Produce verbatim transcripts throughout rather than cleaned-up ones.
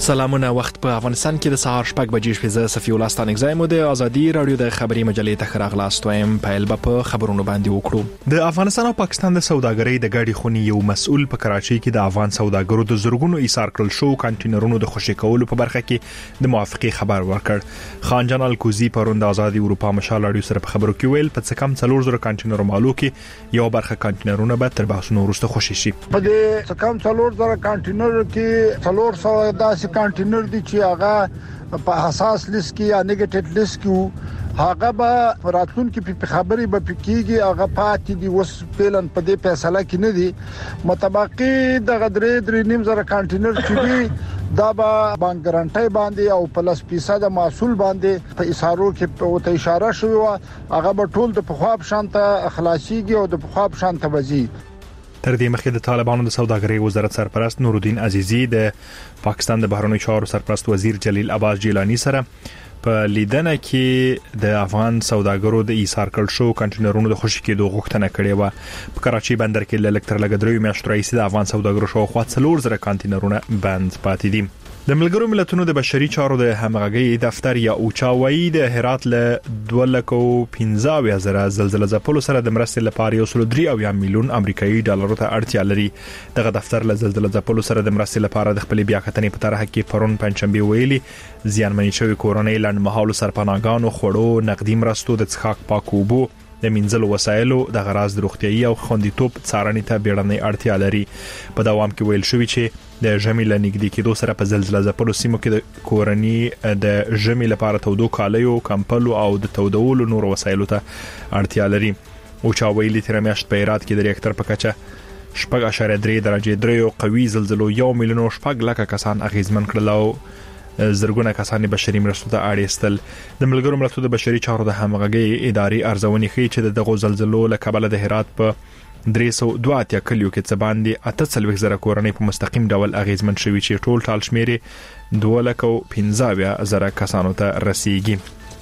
سلامونه. وخت په افغانستان کې د سهار شپږ بجې شپې زه صفي الله ستانک زایم د ازادي رادیو د خبري مجلې ته خراغلاست وایم. پایل په خبرونو باندې وکړو. د افغانستان او پاکستان د سوداګرۍ د ګاډي خونی یو مسؤل په کراچۍ کې د افغان سوداګرو د زورګونو ایثار کړل شو کانټینرونو د خوشی کولو په برخه کې د موافقه خبر ورکړ. خان جان الکوزی پروند ازادي اروپا مشال رادیو سره په خبرو کې ویل په څه کم څلور زره کانټینر مالو کې یو برخه کانټینرونه به تر بحثونو وروسته خوشی شي. په دې څه کم څلور زره کانټینر کې څلور سوه داسې کانټینر دي چې هغه په حساس لیست کې یا نیگیټیو لیست کې هغه به راتلون کې په خبري به پکېږي هغه پاتې دي وس پلان په دې فیصله کې نه دي متبقي د غدرې درې نیم زره کانټینر چې دي دا به بانک ګارانټي باندې او پلس فیصد محصول باندې په اشارو کې په ته اشاره شوی و هغه به ټول د پخواب شانته اخلاصيږي او د پخواب شانته وځي. تر دې مخکې د طالبانو د سوداګرۍ وزارت سرپرست نورالدین عزیزی د پاکستان د بهرنیو چارو سرپرست وزیر جلیل عباس جیلانی سره په لیدنه کې د افغان سوداګرو د ایثار کړل شو کانټینرونو د خوشی کېدو غوښتنه کړې و. په کراچۍ بندر کې ل الکتر لګدري میاشتو رئیس د افغان سوداګرو شو خو څلور زره کانټینرونه بند پاتې دي. د ملګرو ملتونو د بشري چارو د همغږي دفتر یا اوچاوي د هرات له دوه لک او پنځه زره زلزلې ځپلو سره د مرستې لپاره یو سل درې او میلیون امریکایي ډالر ته اړتیا لري. دغه دفتر له زلزلې ځپلو سره د مرستې لپاره د خپل بیاکتنې په طرح کې پرون پنځمبه ویلي زیانمنې شوی کورنۍ لنډمهالو سرپناهګانو خوړو نقدي مرستو د څښاک پاک اوبو د منځلو وسایلو د غراض د روغتيایي او خوندیتوب څارنې ته بیړنۍ اړتیا لري. په دوام کې ویل شوی چې د ژمي لنګدي کېدو سره په زلزلې ځپلو سیمو کې د کورنۍ د ژمي لپاره تودو کالیو کمپلو او د تودولو نور وسایلو ته اړتیا لري. او چا ویلي تر میاشت په هرات کې د ریاکټر په کچه شپږ اشاریه درې درجه درې قوي زلزلو یو میلیون شپږ لک کسان اغیزمن کړل او زرګونه کسان بشري مرستو ته اړیستل. د ملګرو ملتونو د بشري چارو د همغږي اداري ارزونې ښیي چې دغه زلزلو له کبله د هرات په درې سوه دوه اتیا کلیو کې څه باندې اته څلوېښت زره کورنۍ په مستقیم ډول اغیزمن شوي چې ټول ټال شمیر دوه لک او پنځه زره کسانو ته رسیدي.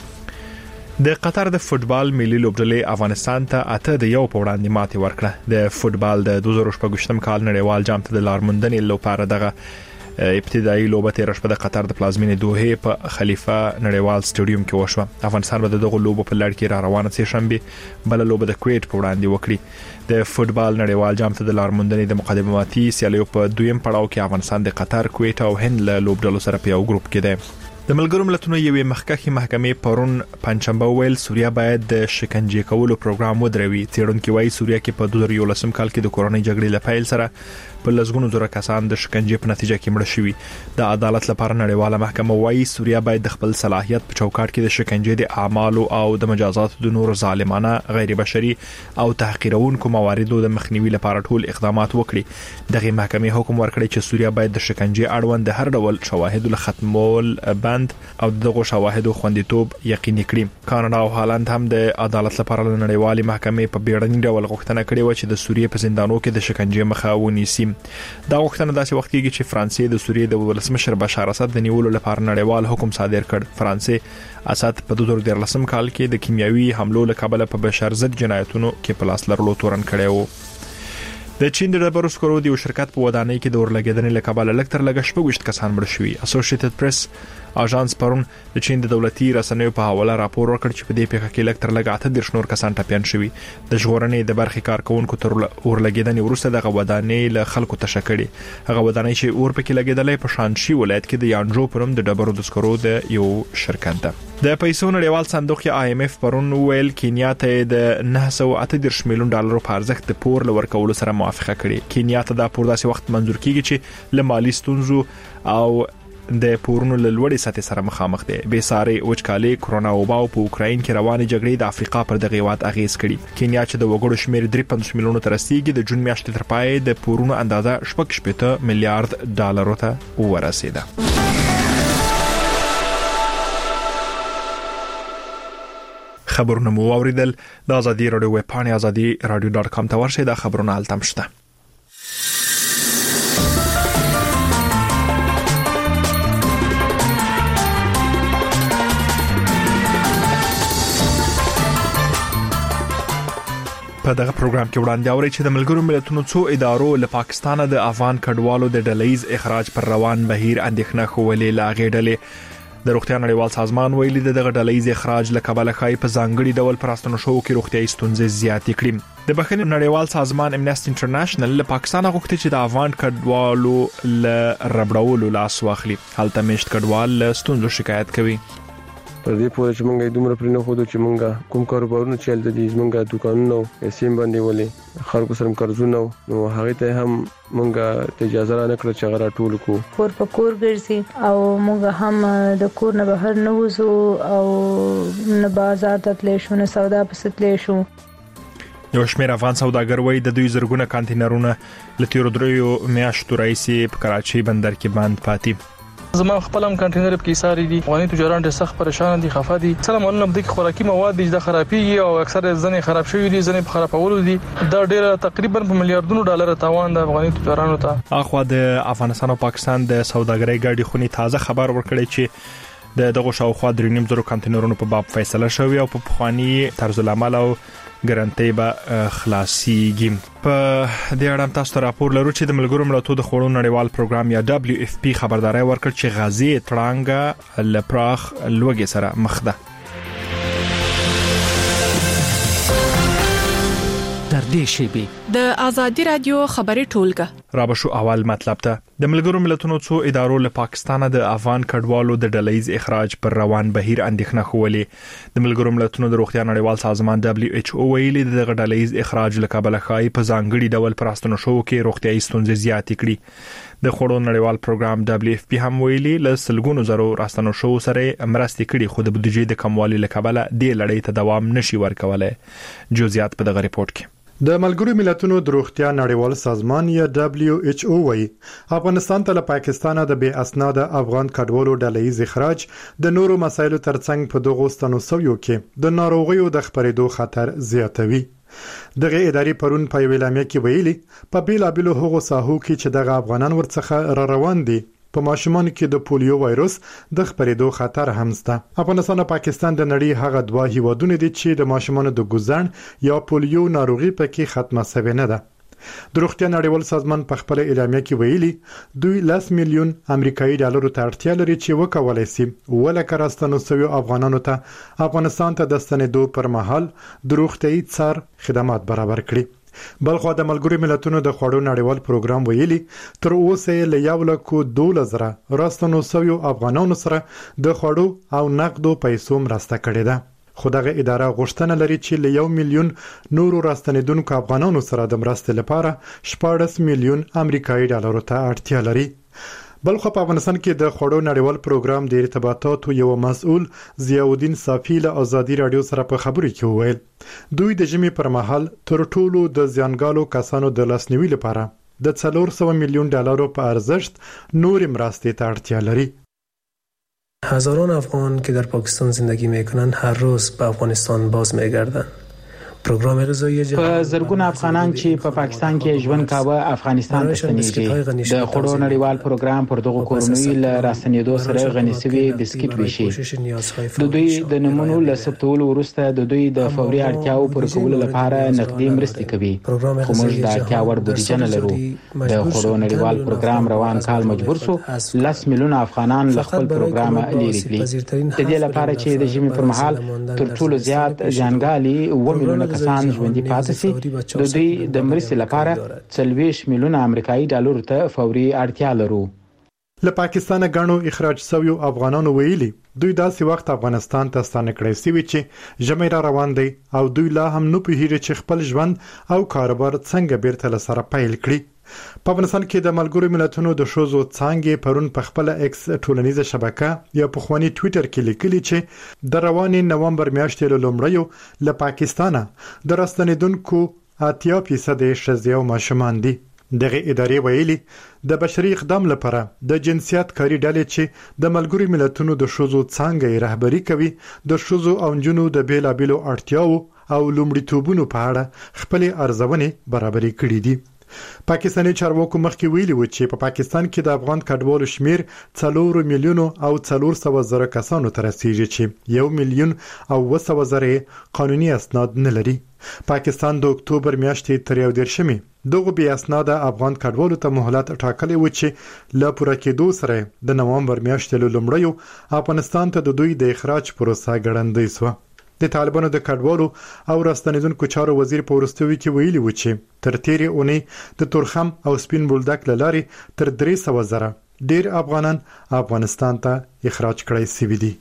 د قطر د فوتبال ملي لوبډلې افغانستان ته اته د یو په وړاندې ماتې ورکړه. د فوتبال د دوه زره شپږم کال نړیوال جام ته د لارموندنې لپاره دغه ابتدایي لوبه تیر شپه د قطر د پلازمینې دوحه په خلیفه نړیوال سټیډیوم کې وشوه. افغانستان به دغه لوبه په لړ کې را روانه سي شنبه بل لوبه د کویت په وړاندې وکړي. د فوتبال نړیوال جام ته د لارموندنې د مقدماتي سیالیو په دویم پړاو کې افغانستان د قطر، کویت او هند له لوبډلو سره په یو ګروپ کې دی. د ملګرو ملتونو یوې مخکښې محکمې پرون پنځمبه ویل سوریه باید د شکنجه کولو پروګرام ودروي. څېړونکو وايي سوریه کې په دوه زره یولسم کال کې د کورونی جګړې لپاره سره په لږونو زره کسان د شکنجه په نتیجه کې مړه شوي. د عدالت لپاره نړیواله محکمه وايي سوریه باید د خپل صلاحیت په چوکاټ کې د شکنجه د اعمالو او د مجازاتو د نور ظالمانه غیر بشري او تحقیرونکو مواردو د مخنیوي لپاره ټول اقدامات وکړي. دغه محکمې حکم ورکړی چې سوریه باید د شکنجه اړوند د هر ډول شواهد له ختمول بند او دغه شواهد خوندیتوب یقیني کړي. کاناډا او هالند هم د عدالت لپاره نړیوالې محکمې په بیړني ډول غوښتنه کړې و چې د سوریه په زندانونو کې د شکنجه مخه ونیسي. دا غوښتنه داسې وخت کېږي چې فرانسې د سوریې د ولسمشر بشار اسد د نیولو لپاره نړیوال حکم صادر کړ. فرانسې اسد په دوه زره دیارلسم کال کې د کیمیاوي حملو له کبله په بشر ضد جنایتونو کې په لاس لرلو تورن کړی و. د چین د ډبرو سکرو د یو شرکت په ودانۍ کې د اورلګیدنې له کبله لکتر لګ شپږ کسان مړ شوي. اسوسییټډ پریس اژانس پرون د چین د دولتي رسنیو په حواله راپور ورکړ چې په دې پیښه کې لکتر لګ اته د شنور کسان ټپيان شوي. د ژغورنې د برخې کارکونکو تر اورلګیدنې وروسته د غوډانې له خلکو تشکړي. هغه ودانۍ چې اور پکې لګیدلې په شانشي ولایت کې د یانجو پرم د ډبرو د سکرو د یو شرکت ده. د پیسو نړیوال صندوق یا آی ایم اف پرون ویل کینیا ته د نه سوه اته دېرش میلیون ډالر په ارزښت د پور لور کولو سره موافقه کړې. کینیا ته دا پور داسې وخت منزور کیږي چې له مالی ستونزو او د پورونو له لوړې سطح سره مخامخ دي. بې ساري وچکالي، کرونا وبا او په اوکراین کې روانې جګړې د افریقا پر دغه هیواد اغیز کړي. کینیا چې د وګړو شمیر درې پنځوس میلیونو ته رسیدي د جون میاشتې تر پای د پورونو اندازه شپږ شپږ میلیارډ ډالر ته ورسیده. خبرونه مو اوریدل. د ازادي رادیو ویب پاڼه ازادي رادیو ډاټ کام ته ورشئ. دا خبرونه التم شته. په په دغه پروګرام کې وړاندې اوري چې د ملګرو ملتونو څو ادارو له پاکستان د افغان کډوالو د ډلهیز اخراج پر روان بهیر اندېښنه خولې لا غېډلې د روغتیا نړیوال سازمان ویلي د دغه ډلهیز اخراج له کبله خای په ځانګړي ډول پراستنو شو کې روغتیاي ستونزې زیاتې کړې د بخښنې نړیوال سازمان امنیستي انټرنیشنل له پاکستان غوښتي چې د افغان کډوالو له ربړولو لاس واخلي هلته مشت کډوال له ستونزو شکایت کوي پر دې پورې چې مونږه دومره پرې نه خو چې مونږه کوم کاروبارونه چل د دې مونږه دکانونه سیم باندې ولې خلکو سره قرضونه نو هغه ته هم مونږه اجازه را نکړه چې غره ټول کو کور په کور ګرځي او مونږه هم د کور نه بهر نه وځو او نه بازار ته تللی شو نه سودا پسې تللی شو یو شمېر افغان سوداګر وایي د دوی زرګونه کانټینرونه له تیرو دریو میاشتو راهیسې په کراچۍ بندر کې بند پاتې زما خپل هم کانټینر په کې ساري دي افغاني تجاران ډېر سخت پریشان دي خفه دي سلام علیکم د خوراکي مواد د خرابېږي او اکثر ځنې خراب شوی دي ځنې په خرابولو دي دا ډېر تقریبا په میلیارډونو ډالر تاوان د افغاني تجارانو ته اخو د افغانستان او پاکستان د سوداګرۍ ګاډي خونی تازه خبر ورکړی چې د دغه شاوخوا درې نیم زره کانټینرونو په باب فیصله شوی او په پخوانی طرز العمل او ګارانټي به خلاصيږي په دې اړه تاسو ته راپور لرو چې د ملګرو ملتونو د خوړو نړیوال پروګرام یا دبليو اف پی خبرداري ورکړ چې غازی ترانګه لپراخ لوګي سره مخ ده در دې شیبي د ازادي رادیو خبري ټولګه را به شو اول مطلب ته د ملګرو ملتونو څو ادارو له پاکستان د افغان کډوالو د ډلهیز اخراج پر روان بهیر اندېښنه خولې د ملګرو ملتونو د روغتیا نړیوال سازمان دبليو ایچ او ویلي د ډلهیز اخراج له کبله خای په ځانګړي ډول پراستنو شو کې روغتیاي ستونزې زیاتې کړي د خوړو نړیوال پروګرام دبليو اف پی هم ویلي له سلګونو زرو راستنو شو سره مرستې کړي خو د بودیجې د کموالي له کبله د لړۍ ته دوام نشي ورکولای جزئیات په دغه ریپورت کې د ملګرو ملتونو د روغتیا نړیوال سازمان یا دبليو ایچ او وايي افغانستان ته له پاکستان د بې اسناد افغان کډوالو ډلهیز اخراج د نورو مسایلو ترڅنګ په دغه ستنو سویو کې د ناروغیو د خپرېدو خطر زیاتوي دغه ادارې پرون په ویلامه کې ویلي په بیلابلو هغو ساحو کې چې دغه افغانان ورڅخه را روان دي په ماشومانو کې د پولیو وایروس د خپرېدو خطر هم شته افغانستان او پاکستان د نړۍ هغه دوه هیوادونه دي چې د ماشومانو د ګوزن یا پولیو ناروغي پکې ختمه شوې نه ده د روغتیا نړیوال سازمان په خپل اعلامیه کې ویلي دوی لس میلیون امریکایي ډالرو ته اړتیا لري چې وکولای شي ولکه راستنو سوي افغانانو ته افغانستان ته د ستنېدو پر مهال د روغتیايي څار خدمات برابر کړي بلخو د ملګرو ملتونو د خوړو نړیوال پروګرام ویلي تر اوسه له یو لکو دوله زره راستنو سوي افغانانو سره د خوړو او نقدو پیسو مرسته کړې ده خو دغه اداره غوښتنه لري چې له یو میلیون نورو راستنیدونکو افغانانو سره د مرستې لپاره شپږ میلیون امریکایي ډالر ته اړتیا لري بلخو په افغانستان کې د خوړو نړیوال پروګرام د ارتباطاتو یو مسؤل ضیاءالدین صافی له ازادي رادیو سره په خبرو کې وویل دوی د جمی پر مهال تر ټولو د زیانګالو کسانو د لاسنیوي لپاره د څلور سوه میلیون ډالرو په ارزښت نور مرستې ته اړتیا لري هزاران افغان که در پاکستان زندگی میکنند هر روز به افغانستان باز میگردند پروګرام رضایی په زرګونه افغانان چې په پاکستان کې ژوند کاوه افغانستان ته ستنېږي د خوړو نړیوال پروګرام پر دغه کورنۍ له راستنېدو سره غني سوي بسکټ ویشي د دوی د نمونو له ثبتولو وروسته د دوی د فوري اړتیاو پر کولو لپاره نقدي مرستې کوي خو موږ د اړتیا وړ بودیجه نه لرو د خوړو نړیوال پروګرام روان کال مجبور شو لس میلیونه افغانان له خپل پروګرام لري کړي د دې لپاره چې د ژمي پر مهال تر ټولو زیات ځانګالي و میلیونه کسان ژوندۍ پاتې شي د دوی د مرستې لپاره څلوېښت میلیونه امریکایي ډالر ته فوري اړتیا لرو له پاکستانه غاڼو اخراج شوی افغانانو ویلي دوی داسې وخت افغانستان ته ستانه کړی سوي چې ژمی را روان دی او دوی لا هم نه پوهیږي چې خپل ژوند او کاروبار څنګه بیرته لسره پیل کړي په افغانستان کې د ملګرو ملتونو د شوزو څانګې پرون په خپل ایکس ټولنیزه شبکه یا په خواني ټوئیټر کې لیکلي چې د روانې نومبر میاشتې له لومړیو له پاکستانه د راستنیدونکو اتیا فیصد ښځې او ماشومان دي دغه ادارې ویلي د بشري اقدام لپاره د جنسیت کاری ډلې چې د ملګرو ملتونو د شوزو څانګې رهبری کوي د شوزو او جنونو د بیلابلو اړتیاو او لومړیتوبونو په اړه خپل ارزونه برابرۍ کړې دي پاکستاني چارواکو مخکې ویلي و چې په پا پاکستان کې د افغان کډوالو شمیر څلور میلیون او څلور سوه زره کسانو ته رسیدي چې یو میلیون او اوه سوه زره قانوني اسناد نه لري. پاکستان د اکتوبر میاشتې تر یو دیرشمې دغه بې اسناده افغان کډوالو ته مهلت ټاکلی و چې له پوره کېدو سره د نوامبر میاشتې له لومړیو افغانستان ته د دوی د اخراج پروسه ګړندۍ شوه. د طالبانو د کډوالو او راستنیدونکو چارو وزیر په ورستوي کې ویلي و چې تر تیرې اونۍ د تورخم او سپین بولدک لاري تر درې سوه زره ډیر افغانان افغانستان ته اخراج کړای شوي دي.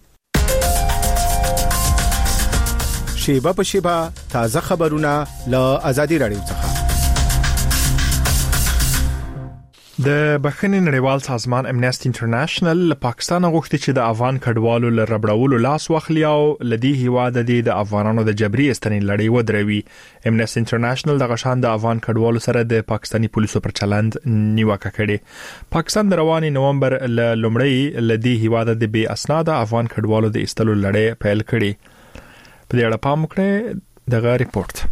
شیبه په شیبه تازه خبرونه له آزادي رادیو څخه. د بخښنې نړیوال سازمان امنیستي انټرنیشنل له پاکستان غوښتي چې د افغان کډوالو له ربړولو لاس واخلي او لدی هیواد د افغانانو د جبري استنې لړۍ ودروي. امنیستي انټرنیشنل د غشان د افغان کډوالو سره د پاکستاني پولیسو پر چلند نیوکه کړې. پاکستان د رواني نومبر ل لومړی لدی هیواد د بې اسناد افغان کډوالو د استلو لړۍ پیل کړې. په دې اړه پام وکړئ دغه ریپورت.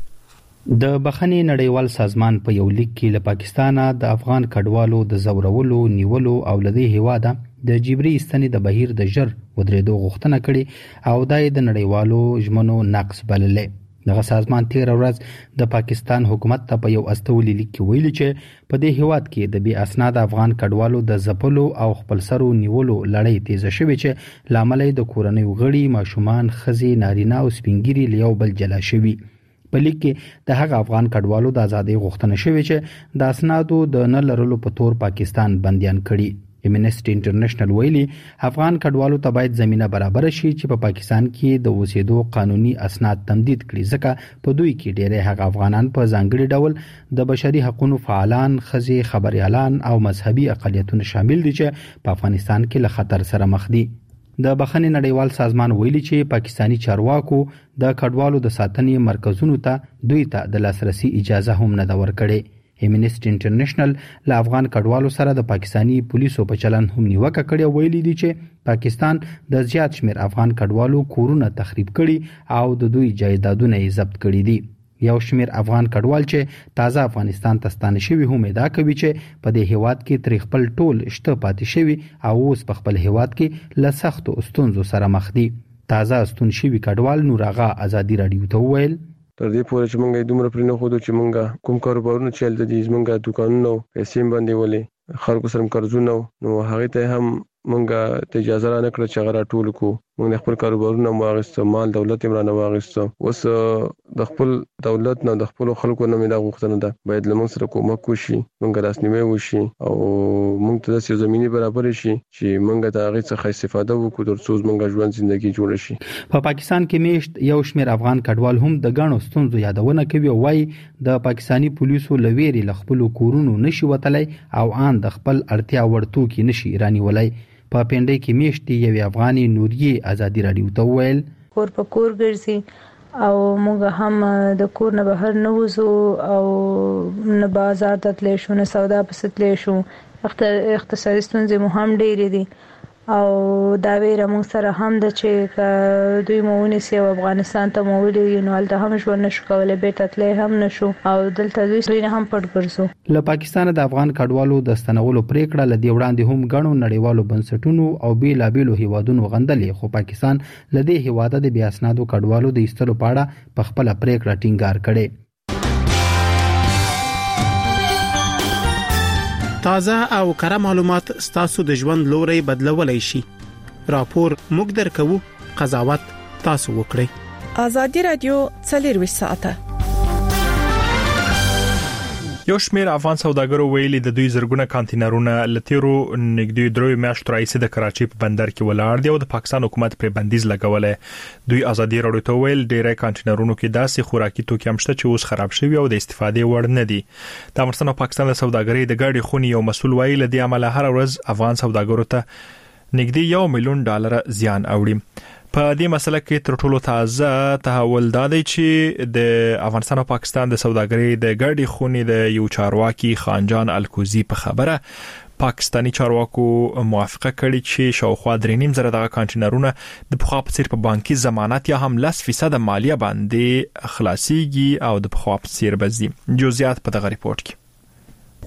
د بخښنې نړیوال سازمان په یو لیک کې له پاکستانه د افغان کډوالو د زورولو نیولو او لدی هیواده د جبري استنې د بهیر د جر ودرېدو غوښتنه کړې او دای د نړیوالو ژمنو نقض بللې. دغه سازمان تیر ورځ د پاکستان حکومت ته په یو استولي لیک کې ویلي چې په دې هیواد کې د بې اسناد افغان کډوالو د ځپلو او خپلسرو نیولو لړۍ تیزه شوې چې لامل د کورنۍ غړي ماشومان ښځې نارینه او سپینګیري له یو بل جلا شوي. په لیک کې د هغه افغان کډوالو د ازادۍ غوښتنه شوې چې د اسنادو د نه لرلو په تور پاکستان بنديان کړي. امنیستي انټرنیشنل ویلي افغان کډوالو ته باید زمينه برابر شي چې په پاکستان کې د اوسېدو قانوني اسناد تمدید کړي ځکه په دوی کې ډېری هغه افغانان په ځانګړي ډول د بشري حقوقو فعالان، ښځې، خبريالان او مذهبي اقلیتونه شامل دي چې په افغانستان کې له خطر سره مخ دي. د بخښنې نړیوال سازمان ویلي چې پاکستانی چارواکو د کډوالو د ساتنې مرکزونو ته دوی ته د لاسرسي اجازه هم نه ده ورکړې. امنیستي انټرنیشنل له افغان کډوالو سره د پاکستانی پولیسو په چلند هم نیوکه کړې، ویلي دي چې پاکستان د زیات شمیر افغان کډوالو کورونه تخریب کړي او د دوی جایدادونه یې ضبط کړي دي. یو شمیر افغان کډوال چې تازه افغانستان ته ستانه شوي هم ادعا کوي چې په دې هیواد کې تر خپل ټول شته پاتې شوي او اوس په خپل هیواد کې له سختو ستونزو سره مخ دي. تازه ستون شوي کډوال نور هغه آزادي رادیو ته وویل تر دې پورې چې مونږ دومره پرې نه خو چې مونږ کوم کاروبارونه چې هلته دي زمونږ دوکانونه او پیسې باندې ولې خلکو سره قرضونه نو هغه ته هم مونږ ته اجازه را نکړه چې هغه ټول کو مونږ خپل کاروبارونه واغسته، مال دولت یې مرانه واغسته. اوس د خپل دولت نه د خپل خلکو نه مې دا غوښتنه ده باید لمون سره کومک وشي، مونږ راسنیمه وشي او مونږ ته د زميني برابر شي چې مونږ ته هغه څخه استفاده وکړو تر څو مونږ ژوند ژوندۍ جوړ شي. په پاکستان کې میشت یو شمیر افغان کډوال هم د غاڼو ستونزو یادونه کوي او وايي د پاکستانی پولیسو لویری لخپل کورونو نشي وتلای او ان د خپل اړتیا ورتو کې نشي رانیولای. په پندې کې میشتي یو افغاني نوریه آزادي رادیو ته ویل کور په کور ګرځي او موږ هم د کور نه بهر نه وځو او نه بازار ته تللی شو، نه سودا پسې تللی شو. اقتصادي ستونزې مو هم ډېرې دي او دا ویره موږ سره هم ده چې دوی مو ونیسي او افغانستان ته مو ولېږي نو هلته هم ژوند نشو کولی، بیرته تللی هم نشو او دلته دوی نه هم پټ ګرځو. له پاکستانه د افغان کډوالو د ستنولو پریکړه له دې وړاندې هم ګڼو نړیوالو بنسټونو او بیلابیلو هیوادونو غندلې، خو پاکستان له دې هیواده د بې اسنادو کډوالو د ایستلو په اړه په خپله پریکړه ټینګار کړی. تازه او کره معلومات ستاسو د ژوند لوري بدلولای شي. راپور موږ درکو، قضاوت تاسو وکړئ. آزادي رادیو څلور ساعته. یو شمیر افغان سوداګرو ویلي د دوی زرګونه کانټینرونه لتیرو نګدي دروي میاشتو راځي د کراچي په بندر کې ولاړ دي او د پاکستان حکومت پر بندیز لګولې. دوی آزادي رادیو ته ویل ډیری کانټینرونو کې داسې خوراکي توکي هم شته چې اوس خراب شوي او د استفادې وړ نه دي. د افغانستان او پاکستان د سوداګرۍ د ګاډي خونی یو مسول ویل د عمل هر ورځ افغان سوداګرو ته نګدي یو میلیون ډالر زیان اوړي. په دې مسله کې تر ټولو تازه تحول دا دی چې د افغانستان او پاکستان د سوداګرۍ د ګاډي خونی د یو چارواکي خانجان الکوزی په خبره پاکستانی چارواکو موافقه کړې چې شاوخوا درې نیم زره دغه کانټینرونه د پخوا په څیر په بانکي ضمانت یا هم لس فیصد مالیه باندې خلاصيږي او د پخوا په څیر بزي. جزئیات په دغه ریپورت کې.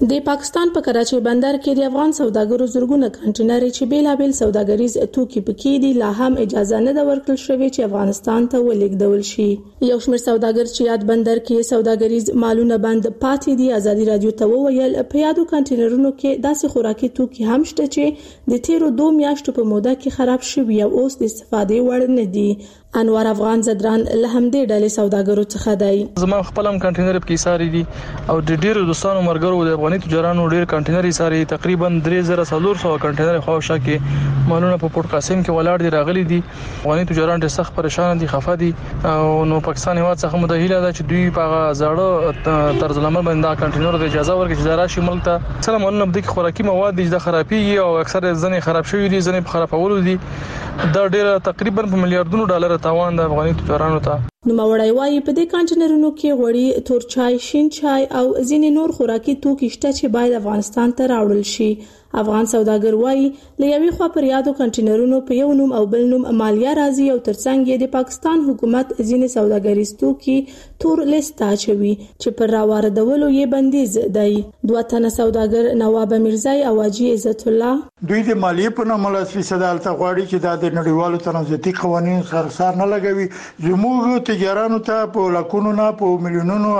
د پاکستان په کراچۍ بندر کې د افغان سوداګرو زرګونه کنټینر چې بیلابل سوداګریز توکي پکې دي لا هم اجازه نه ده ورکړل شوې چې افغانستان ته ولېږدول شي. یو شمېر سوداګر چې یاد بندر کې سوداګریز مالونه بند پاتې دي ازادي رادیو ته وویل په یادو کنټینرونو کې داسې خوراکي توکي هم شته چې د تیرو دوه میاشتو په موده کې خراب شوي او اوس د استفادې وړ نه دي. انوار افغان زدران له همدې ډلې سوداګرو څخه دی. زما خپل هم کنټینر کې ساري دي او د ډیرو دوستانو مرګرو د افغاني تجارانو ډیر کنټینر یې ساري تقریبا درې زره څلور سوه کنټینر خواوشا کې مالونه په پورت قاسم کې ولاړ دي راغلي دي. افغاني تجاران ډېر سخت پریشان دي خفه دي او نو پاکستان هیواد څخه متهیله ده چې دوی په زړه طرز العمل باندې کنټینر د اجازه ورکړي چې راشي ملک ته. سلام عليكم د خوراکي مواد د خرابېږي او اکثر ځنې خراب شوي دي ځنې په خرابولو دي. دا ډېر تقریبا په میلیارډونو ډالر تاوان د افغاني تجارانو ته. نو مړای وايي په دې کنټینرونو کې غوړي، تور چای، شین چای او ځینې نور خوراکي توکي شته چې باید افغانستان ته راوړل شي. افغان سوداګر وايي لېوي خو پر یادو کنټینرونو په یو نوم او بل نوم مالیه راځي او ترڅنګ یې د پاکستان حکومت ځینې سوداګریز توکي تور لیست اچوي چې پر راوړدولو یې بندیز دی. دوه تنه سوداګر نواب میرزای او حاجی عزت الله دوی د مالیې په نوم له فیصد الته غواړي چې دا د نړیوالو تنظیمي قوانینو سره سر نه لګوي. زموږ تجارانو ته په لکونو نه په میلیونونو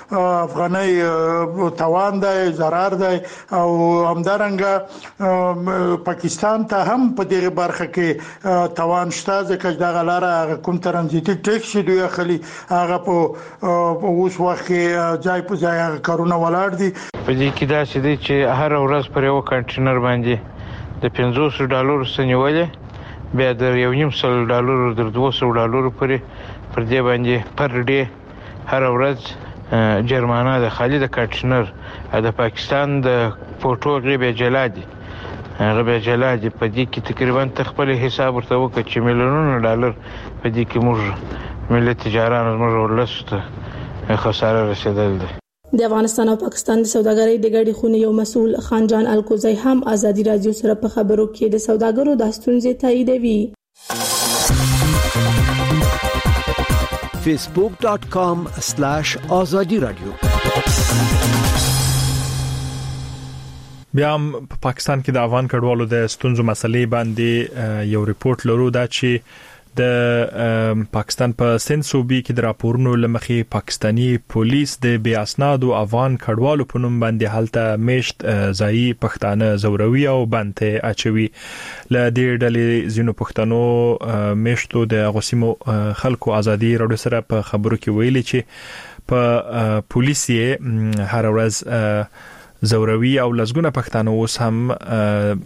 افغانۍ توان دی، ضرر دی او همدارنګه پاکستان ته هم په دغه برخه کې توان شته ځکه دا غلاره کوم ترانزیتي ټیکس دوی اخلي هغه په اوس وخت کې ځای په ځای کارونه ولاړ دي. په دې کې دا چې دی چې هر ورځ پر یو کنټینر باندې د پنځوس ډالرو سنولې بیا د یو نیم سل ډالرو در دوه سوه ډالرو پورې پر دې باندې پر ډے هر ورځ جرمانه د خالي د کنټینر د پاکستان د فوټو غیبه جلادي غیبه جلادي په دې کې تقریبا تخپل حساب ورته وکړي چې میلیونونو ډالر په دې کې موږ ملت تجاران موږ ولسته خساره رسیدل دي. د افغانستان او پاکستان د سوداګرۍ د ګډې خونې یو مسؤل خانجان الکوزی هم ازادي رادیو سره په خبرو کې د سوداګرو د ستونزې تاییدوي. facebook dot com slash azadi radio. بیا په پاکستان کې د افغان کډوالو د ستونزو مسلې باندې یو ریپورت لرو دا چې د پاکستان په سند صوبې کې د راپورونو لمخې پاکستانی پولیس د بې اسنادو افغان کډوالو په نوم باندې حالته میشت ځایي پښتانه زوروي او بنته اچوي. ل دې ډلې زینو پښتنو میشتو د غوسیمو خلکو ازادي راډیو سره په خبرو کې ویلي چې په پولیس یې هر ورځ زوروي او لزګونه پښتانه اوس هم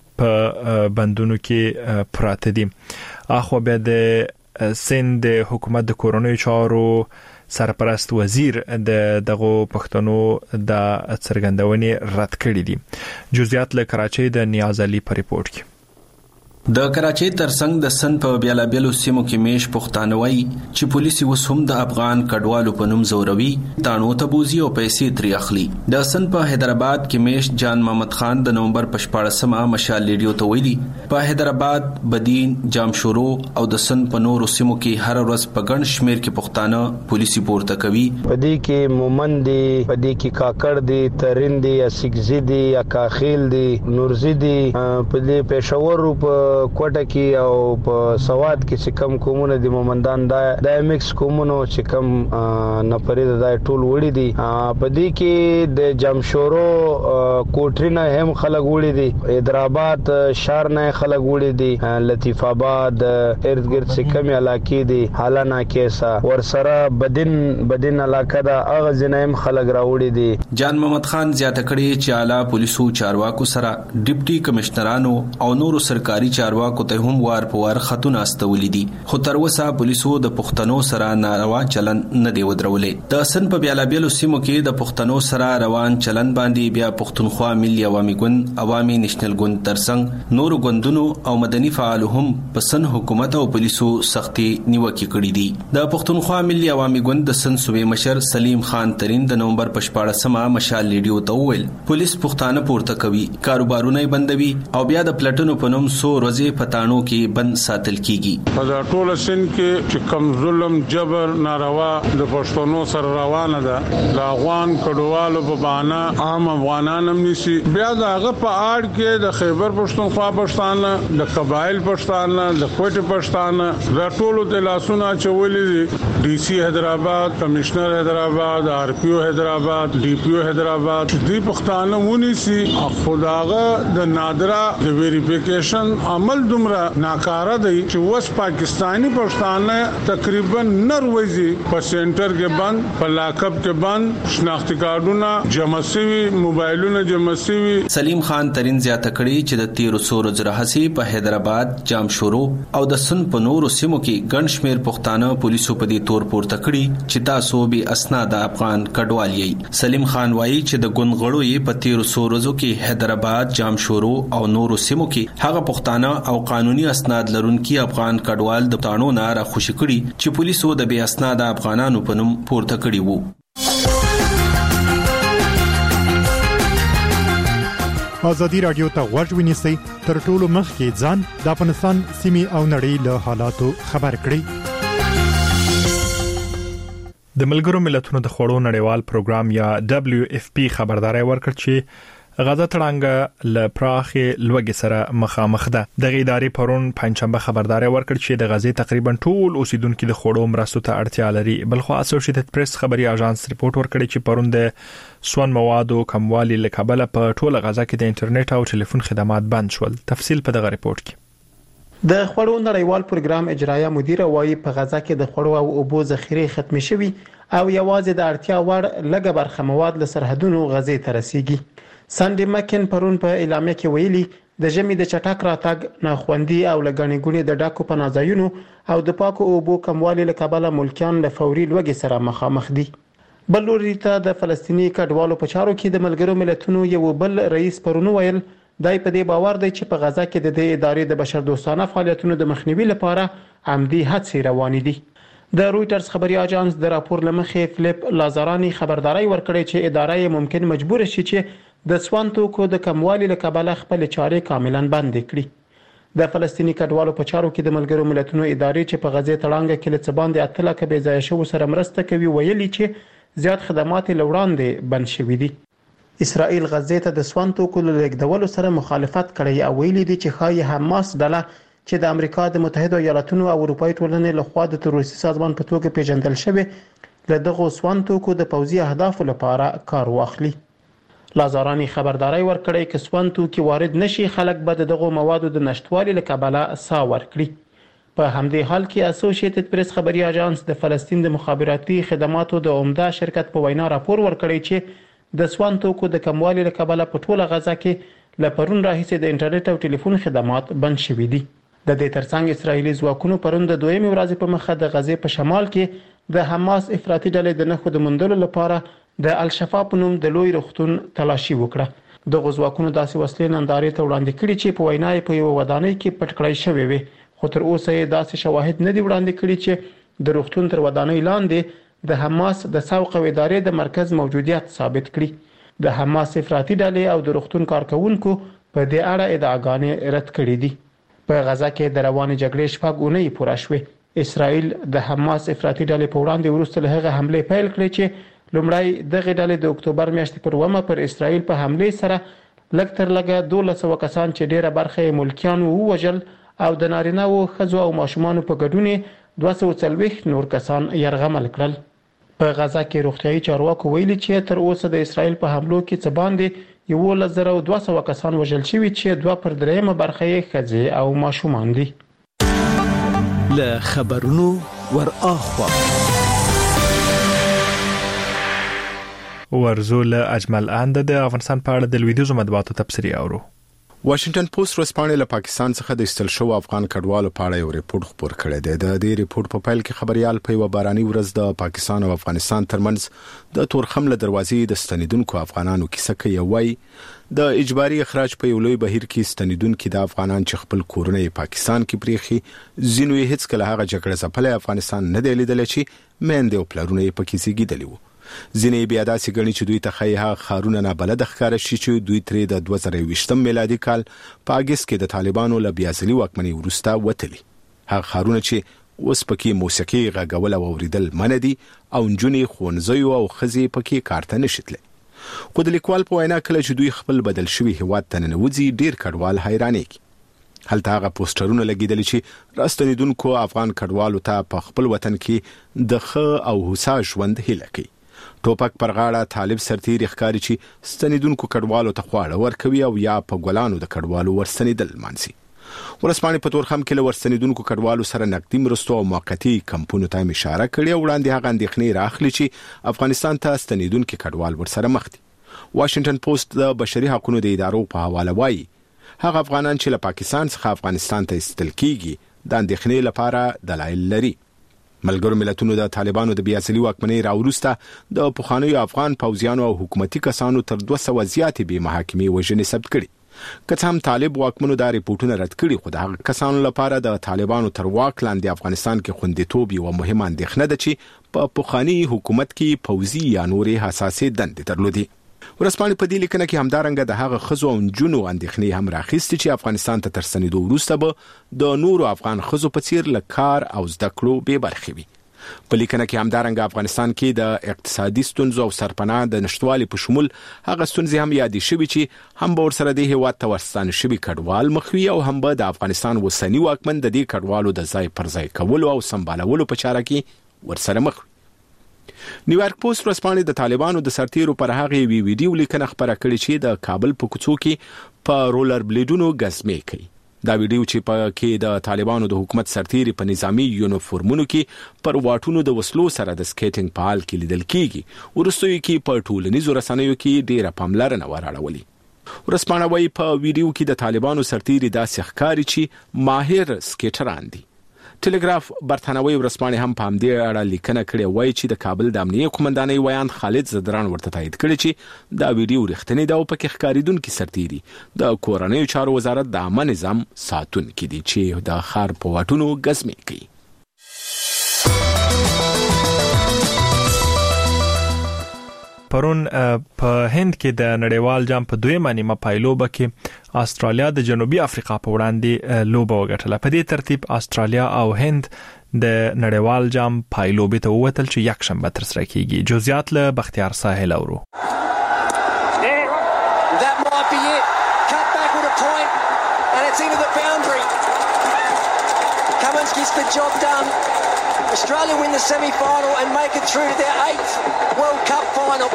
په بندونو کې پراته دي. اخو بیا د سند حکومت د کورونی چارو سرپرست وزیر د دغه پښتنو د څرګندونې رد کړې دي. جزئیات له کراچۍ د نیاز علي په ریپورت کې. د کراچۍ ترڅنګ د سن په بیلابیلو سیمو کې میش پښتانوي چې پولیس اوس هم د افغان کډوالو په نوم زوروي تانو ته بوزي او پیسې ترې اخلي. د سن په حیدرآباد کې میش جان محمد خان د نومبر په شپاړسمه مشال ریډیو ته ویلي په حیدرآباد، بدین، جامشورو او د سن په نورو سیمو کې هر ورځ په ګڼ شمیر کې پښتانه پولیسي پورته کوي. په دې کې مومن دي، په دې کې کاکړ دي، ترین دي، اسګزي دي، اکاخیل دي، نورزي دي، په دې پېښور په کوټه کې او په سواد کې چې کم کومونه د مومندان د ایمکس کومونو چې کم نفرید د ټول وړي دي. په دې کې د جمشورو کوټرینه هم خلک وړي دي، حیدرآباد شهر نه خلک وړي دي، لطیف آباد ارد گرد چې کم علاقې دي، حالنا کیسا ورسره بدین بدین علاقه دا اغه زنایم خلک راوړي دي. جان محمد خان زیاته کړي چې اعلی پولیسو چارواکو سره ډیپټي کمشنرانو او نورو سرکاري چارواکو ته هم وار په وار خطونه استولې دي، خو تر اوسه پولیسو د پښتنو سره ناروا چلن نه دی ودرولې. د سن په بیلابیلو سیمو کې د پښتنو سره روان چلن باندې بیا پښتونخوا ملي عوامي ګوند، عوامي نېشنل ګوند ترڅنګ نورو ګوندونو او مدني فعالو هم په سن حکومت او پولیسو سختي نیوکې کړې دي. د پښتونخوا ملي عوامي ګوند د سن صوبې مشر سلیم خان ترین د نومبر په شپاړسمه مشال ریډیو ته وویل پولیس پښتانه پورته کوي، کاروبارونه بندوي او بیا د پلټونو په نوم سو ورځې دروازې پټانو کې بند ساتل کیږي. په ټول سن کې چې کم ظلم جبر ناروا د پښتنو سره روانه ده د افغان کډوالو په بانا عام افغانان هم نشي بیا دغه په اړ کې د خیبر پښتونخوا پښتانه د قبایل پښتانه د کوټه پښتانه د ټولو د لاسونه چولې ډي سي حیدرآباد کمشنر حیدرآباد آر پی او حیدرآباد ډي پی او حیدرآباد دې پښتانه ونی سي خداغه د نادرا د ویریفیکیشن عمل دومره ناکاره دی چې وس پاکستانی پښتانه تقریبا نرويزي په سنټر کې بند په لاکب کې بند شناختی کارتونه جمع شوی موبایلونه جمع شوی. سلیم خان ترين زیاته کړي چې د تیر سور زرهسي په حیدرآباد جامشورو او د سن په نورو سیمو کې ګڼ شمېر پښتانه پولیسو په دې تور پورته کړي چې تاسو به اسناد افغان کډوال یې. سلیم خان وایي چې د ګوندغړو یې په تیر سورزو کې حیدرآباد جامشورو او نورو سیمو کې هغه پښتانه او قانوني اسناد لرونکي افغان کډوال د تانو نه را خوشی کړي چې پولیسو د بې اسناد افغانانو په نوم پورته کړي وو. ازادي رادیو ته غوږ ونیسئ تر ټولو مخکې ځان د افغانستان سیمې او نړۍ له حالاتو خبر کړئ. د ملګرو ملتونو د خوړو نړیوال پروګرام یا دبليو اف پی خبرداري ورکړ چې غزا تړانګه ل پراخه لوګي سره مخامخ ده. د ادارې پرون پنځمبه خبرداري ورکړ چې د غزې تقریبا ټول اوسیدونکو د خوړو مرستو ته اړتیا لري. بلخو اسوسییټډ پریس خبري اژانس ریپورت ورکړي چې پرون د سون موادو کموالي لکبله په ټوله غزا کې د انټرنیټ او ټلیفون خدمات بند شول. تفصیل په دغه ریپورت کې. د خوړو نړیوال پروګرام اجرایه مدیر وایي په غزا کې د خوړو او اوبو ذخیره ختم شوي او یوازې د اړتیا وړ لږه برخه مواد له سرحدونو غزې ته رسیږي. سانډي مکن پرون په اعلامیه کې ویلي د ژمي د چټک راتګ ناخوندي او لګڼې ګونې د ډاکو پناځایونو او د پاکو اوبو کموالي له کبله ملکیان له فوري لوګي سره مخامخ دي. بل لوري ته د فلسطینی کډوالو په چارو کې د ملګرو ملتونو یو بل رئیس پرون ویل دای په دې باور دی چې په غزا کې د دې ادارې د بشردوستانه فعالیتونو د مخنیوي لپاره عمدي هڅې روانې دي. د رويټرز خبري اژانس د راپور لمخې فلیپ لازارانی خبرداري ورکړې چې ادارې ممکن مجبور شي چې د سوانتو کو د کموالي لکبله خپل چارې کاملا بند کړي. د فلسطینی کډوالو په چارو کې د ملګرو ملتونو ادارې چې په غزې تړانګه کې لڅ باندې اتله کې بې ځای شو سره مرسته کوي ویلي چې زیات خدمات لوړاندې بند شوي دي. اسرائیل غزې ته د سوانتو کو لیږدولو سره مخالفت کړی او ویلي دي چې خای حماس ډله چې د امریکا د متحده ایالاتونو او اروپای ټولنې لخوا د تروریستي سازمان په توګه پیژندل شوی له دغه سوانتو کو د پوځي اهدافو لپاره کار واخلي. لازارانی خبرداري ورکړی چې سوانتو کې وارد نشي خلک به دغه موادو د نشټوالي لکبله سا ورکړي. په همدې حال کې اسوسییټډ پریس خبري اژانس د فلسطین د مخابراتي خدماتو د عمده شرکت په وینا راپور ورکړی چې د سوانتو کو د کموالي لکبله په ټوله غزا کې ل پرون راهیسې د انټرنیټ او ټلیفون خدمات بند شوي دي. د دې ترڅنګ اسرایلی ځواکونو پرون د دویمې ورځې په مخه د غزې په شمال کې د حماس افراطي ډلې د نخو د مندلو لپاره د الشفا په نوم د لوی رختون تلاشي وکړه. د غزواکونو داسې وسلې نندارې ته وړاندې کړي چې په وینا په یو ودانۍ کې پټ کړای شوی وي، خو تر اوسه یې داسې شواهد نه دي وړاندې کړي چې د رختون تر ودانۍ لاندې د حماس د سوق او ادارې د مرکز موجودیت ثابت کړي. د حماس افراطي ډلې او د رختون کارکونکو په دې اړه ادعاګانې رد کړې دي. په غزا کې د روانې جګړې شپږ اونۍ پوره شوې. اسرائیل د حماس افراطي ډلې په وړاندې وروسته له هغه حمله پیل کړې چې لومړی دغه ډلې د اکتوبر میاشتې پر اوومه پر اسرائیل په حمله سره لږ تر لږه دولس سوه کسان چې ډیره برخه یې ملکیان ووژل او د نارینه او ښځو او ماشومانو په ګډون دوه سوه څلوېښت نور کسان یرغمل کړل. په غزا کې روغتیايي چارواکو ویلي چې تر اوسه د اسرائیل په حملو کې څه باندې یولس زره او دوه سوه کسان وژل شوي چې دوه پر درېیمه برخه یې ښځې او ماشومان دي. له خبرونو ور اخوا ورزو له اجمل اند د افغانستان په اړه د لویدیزو مطبوعاتو تبصرې اورو. واشنگټن پوسټ ورځپاڼه له پاکستان څخه د استل شو افغان کډوالو په اړه یو ریپورت خپور کړی دی. د دې ریپورت په پیل کې خبريال په یو باراني ورځ د پاکستان او افغانستان ترمنځ د تورخم له دروازې د ستنیدونکو افغانانو کیسه کوي. وایي د اجباري اخراج په یو لوی بهیر کې ستنیدونکو د افغانان چې خپل کورونه پاکستان کې پریخي ځینوي هیڅ کله هغه جګړه ځپلې افغانستان نه دی لیدل چې مېندې او پلرونه یې پکې زیږیدلی وو. ځینې بیا داسې ګڼي چې دوی ته ښایي هغه ښارونه نابلد ښکاره شي چې دوی ترې د دوه زره یوویشتم میلادي کال په اګست کې د طالبانو له بیا ځلي واکمنۍ وروسته وتلي. هغه ښارونه چې اوس پکې موسیقي غږول او اورېدل منع دي او نجونې ښوونځیو او ښځې پکې کار ته نشي تللی. خو د لیکوال په وینا کله چې دوی خپل بدل شوي هیواد ته ننوځي ډېر کډوال حیرانېږي. هلته هغه پوسټرونه لګېدلي چې راستنېدونکو افغان کډوالو ته په خپل وطن کې د ښه او هوسا ژوند هیله کوي. ټوپک پر غاړه طالب سرتیري ښکاري چې ستنېدونکو کډوالو ته خواړه ورکوي او یا په ګلانو د کډوالو ورستنېدل مانځي. ورځپاڼې په تورخم کې له ورستنېدونکو کډوالو سره نقدي مرستو او موقتي کمپونو ته اشاره کړې او وړاندې هغه اندېښنې راخلي چې افغانستان ته ستنېدونکي کډوال ورسره مخ دي. واشنگټن پوسټ د بشري حقوقو د ادارو په حواله وایي هغه افغانان چې له پاکستان څخه افغانستان ته ایستل کیږي د اندېښنې لپاره دلایل لري. ملګرو ملتونو د طالبانو د بیا ځلي واکمنۍ راوروسته د پخوانیو افغان پوځیانو او حکومتي کسانو تر دوه سوه زیاتې بې محاکمې وژنې ثبت کړي. که څه هم طالب واکمنو دا ریپورټونه رد کړي خو د هغه کسانو لپاره د طالبانو تر واک لاندې افغانستان کې خوندیتوب یوه مهمه اندېښنه ده چې په پخواني حکومت کې پوځي یا نورې حساسې دندې درلودې. ورځپاڼې په دې لیکنه کې همدارنګه د هغه ښځو او نجونو اندېښنې هم راخیستې چې افغانستان ته تر ستنېدو وروسته به د نورو افغان ښځو په څیر له کار او زده کړو بې برخې وي. په لیکنه کې همدارنګه افغانستان کې د اقتصادي ستونزو او سرپناه د نشټوالي په شمول هغه ستونزې هم یادې شوي چې هم به ورسره د هیواد ته ورستانه شوي کډوال مخ وي او هم به د افغانستان اوسني واکمن د دې کډوالو د ځای پر ځای کولو او سمبالولو په چاره کې ورسره مخ وي. نیویارک پوسټ ورځپاڼې د طالبانو د سرتیرو پر هغه یوې ویډیو لیکنه خپره کړې چې د کابل په کوڅو کې په رولر بلیډونو ګزمې کوي. دا ویډیو چې په کې د طالبانو د حکومت سرتیري په نظامی یونیفورمونو کې پر واټونو د وسلو سره د سکیټینګ په حال کې لیدل کیږي ورسوي کې په ټولنیزو رسنیو کې ډیره پاملرنه وراړولې. ورځپاڼه وايي په ویډیو کې د طالبانو سرتیري داسې ښکاري چې ماهر سکیټران دي. ټلګراف برتانوي ورځپاڼې هم په همدې اړه لیکنه کړې وایي چې د کابل د امنیه قومندانۍ ویاند خالد زدران ورته تایید کړی چې دا ویډیو رښتینی ده او پکې ښکارېدونکي سرتیري د کورنیو چارو وزارت د عامه نظام ساتونکي دي چې د ښار په واټونو ګزمې کوي. پرون په هند کې د نړیوال جام په دویمه نیمه پایلوبه کې استرالیا د جنوبي افریقا په وړاندې لوبه وګټله. په دې ترتیب استرالیا او هند د نړیوال جام پایلوبې ته ووتل چې یک شنبه ترسره کیږي. جزئیات له بختیار ساحل اورو. Australia win the semi-final and make it through to their eighth World Cup final.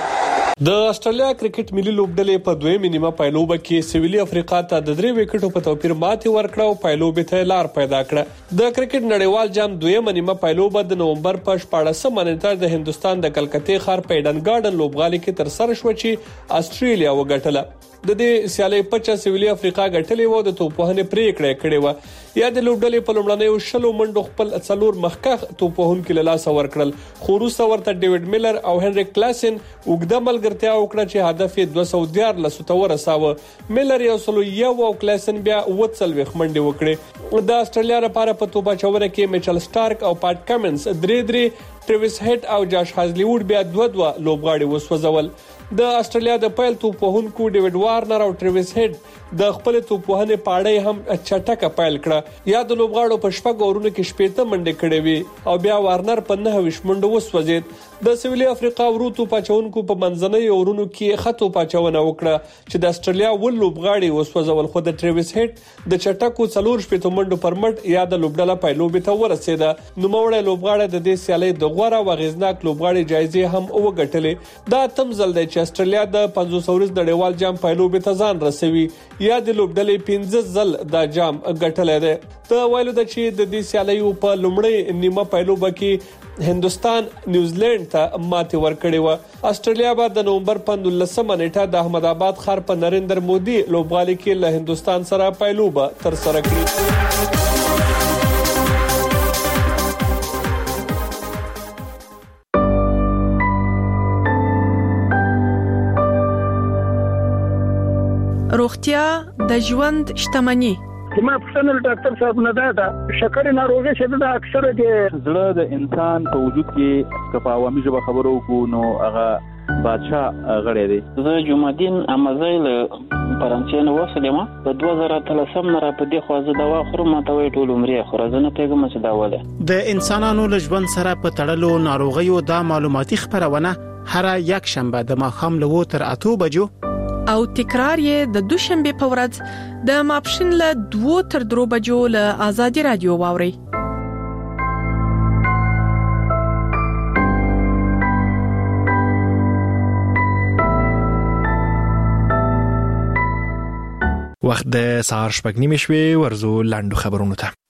د استرالیا کرکټ ملي لوبډلې په دویمه نیمه پایلوبه کې سویلي افریقا ته د درې وکټو په توپیر ماتې ورکړه او پایلوبې ته لار پیدا کړه. د کرکټ نړیوال جام دویمه نیمه پایلوبه د نومبر په شپاړسمه نیټه د هندستان د کلکتې ښار په ایډن ګارډن لوبغالي کې تر سره شو چې استرالیا وګټله. د دې سیالۍ پچا سویلي افریقا ګټلې و د توپوهنې پریکړه کړې و. یا د لوبډلې په لومړنیو شلو منډو خپل څلور مخکخ توپوهونکو له لاسه ورکړل. خو وروسته ورته ډیوډ میلر او هنریک کلاسن اوږده ملګرتیا وکړه چې هدف یې دوه سوه دیارلس ته ورساوه. میلر یو سلو یو او کلاسن بیا اووه څلوېښت منډې وکړې. د استرالیا لپاره په توپه چوره کې میچل سټارک او پاټ کمنز درې درې، ټریویس هیډ او جاش هازلیوډ بیا دوه دوه لوبغاړي وسوځول. د استرالیا د پیل توپوهونکو ډیوډ وارنر او ټریویس هیډ د خپل توپوهنې پاړې هم چټکه پیل کړه. یا د لوبغاړو په شپږ اورونو کې شپېته منډې کړې وي او بیا وارنر په نهه ویشت منډو وسوځید. د سویلي افریقا ورو توپاچونکو په منځنۍ اورونو کې ښه توپاچونه وکړه چې د استرالیا ول لوبغاړي وسوځول. خو د ټریویس هیډ د چټکو څلور شپېته منډو پر مټ یا د لوبډله پایلوبې ته ورسېده. نوموړی لوبغاړی د دې سیالۍ د غوره او اغیزناک لوبغاړي جایزې هم وګټلې. دا اتم ځل دی چې استرالیا د پنځوس اوريز نړیوال جام پایلوبې ته ځان رسوي. یا د لوبډلې پنځه ځل دا جام ګټلی دی. ته ویلو ده چې د دې سیالیو په لومړۍ نیمه پایلوبه کې هندستان نیوزیلند ته ماتې ورکړې و. استرالیا به د نومبر په نولسمه نیټه د احمد آباد ښار په نریندر مودي لوبغالي کې له هندستان سره پایلوبه ترسره کړي. روغتیا د ژوند شتمني. زما پښتنل ډاکټر صاحب نه دا شکر ناروغي چې دا اکثره د زړه د انسان په وجود کې کپا عوامي ژبه خبرو کو نو هغه بادشاہ غړی دی. زه جمعدین امزایل فرانسې نو وسلم په دوه زره ثلاثم نه را په دې خو زه دوا خورم ته وی ټول عمرې خو زه نه پیګم چې دا وله د انسانانو لژوند سره په تړلو ناروغیو دا معلوماتي خبرونه هر یک شنبه د ماښام له تر اته بجو او تکرار یې د دوشنبه په ورځ د ماپښین له دوه تر درو بجو له آزادي رادیو واوري. وخت د سهار شپږ نیمې شوي ورزو لاندو خبرونو ته.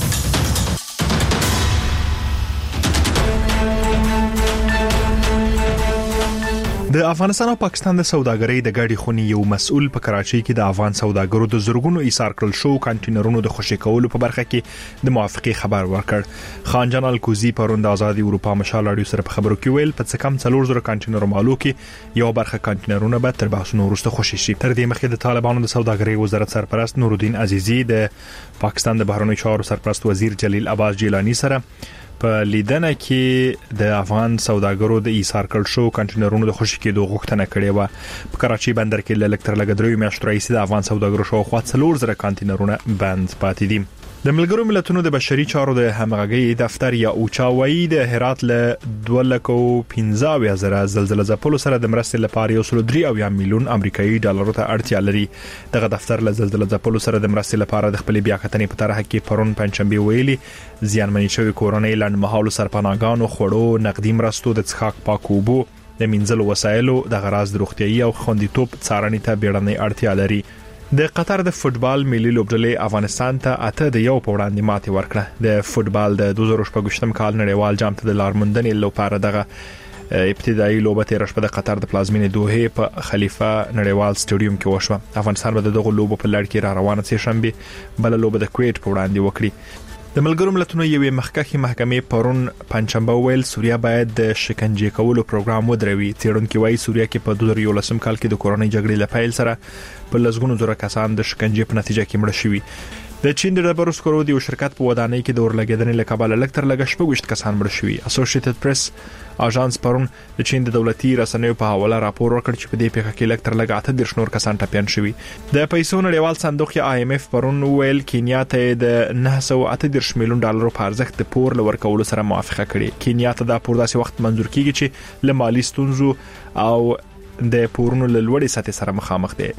د افغانستان او پاکستان د سوداګرۍ د ګاډي خونی یو مسؤل په کراچۍ کې د افغان سوداګرو د زورګونو ایثار کړل شو کانټینرونو د خوشی کولو په برخه کې د موافقه خبر ورکړ. خان جان الکوزی پروند آزادي اروپا مشال اړیو سره په خبرو کې ویل په څه کم څلور زره کانټینر مالو کې یو برخه کانټینرونه به تر بحثونو وروسته خوشی شي. تر دې مخکې د طالبانو د سوداګرۍ وزارت سرپرست نورالدین عزیزی د پاکستان د بهرنیو چارو سرپرست وزیر جلیل عباس جیلانی سره په لیدنه کې د افغان سوداګرو د ایثار کړل شو کانټینرونو د خوشی کېدو غوښتنه کړې و. په کراچۍ بندر کې ل لکټر لګدري میاشتو راځي د افغان سوداګرو شو خو څلور زره کانټینرونه بند پاتې دي. د ملګرو ملتونو د بشري چارو د همغږي دفتر یا اوچاوي د هرات له دوه لک او پنځه زره زلزلې ځپلو سره د مرستې لپاره یو سل درې او میلیون امریکایي ډالر ته اړتیا لري. دغه دفتر له زلزلې ځپلو سره د مرستې لپاره د خپل بیاکتنې په طرح کې پرون پنځمبه ویلي زیانمنې شوی کورونې لنډمهالو سرپناهګانو خوړو نقدي مرستو د څښاک پاکو اوبو د منځلو وسایلو د غراض د روغتيایي او خوندیتوب څارنې ته بیړنۍ اړتیا لري. د قطر د فوتبال ملي لوبډلې افغانستان ته اته د یو په وړاندې ماتې ورکړه. د فوتبال د دوه زره شپږم کال نړیوال جام ته د لارموندنې لپاره دغه ابتدایي لوبه تیر شپه د قطر د پلازمینې دوحه په خلیفہ نړیوال سټیډیوم کې وشوه. افغانستان به دغه لوبه په لړ کې را روانه سي شنبه بل لوبه د کویت په وړاندې وکړي. د ملګرو ملتونو یوې مخکخي محکمې پرون پنځمبه ویل سوریا باید د شکنجه کولو پروګرام ودروي. تیرونکو وايي سوریا کې په دوه زره یولسم کال کې د کورونی جګړې لپاره سره په لږونو زره کسان د شکنجه په نتیجه کې مړ شوي. د چین د ډبرو سکرو د یو شرکت په ودانۍ کې د اورلګیدنې له کبله لکټر لګ شپږ کسان مړ شوي. اسوسییټډ پریس اژانس پرون د چین د دولتي رسنیو په حواله راپور ورکړ چې په دې پیښه کې لکټر لګ اته د شنور کسان ټپيان شوي. د پیسو نړیوال صندوق یا آی ایم اف پرون ویل کینیا ته د نه سوه اته میلیون ډالر په ارزښت د پور لور کولو سره موافقه کړې. کینیا ته د پور داسې وخت منزور کیږي چې له مالی ستونزو او د پورونو له لوړې سطح سره مخامخ دي.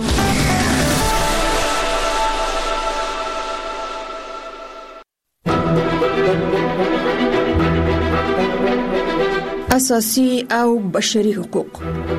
اساسي او بشري حقوق.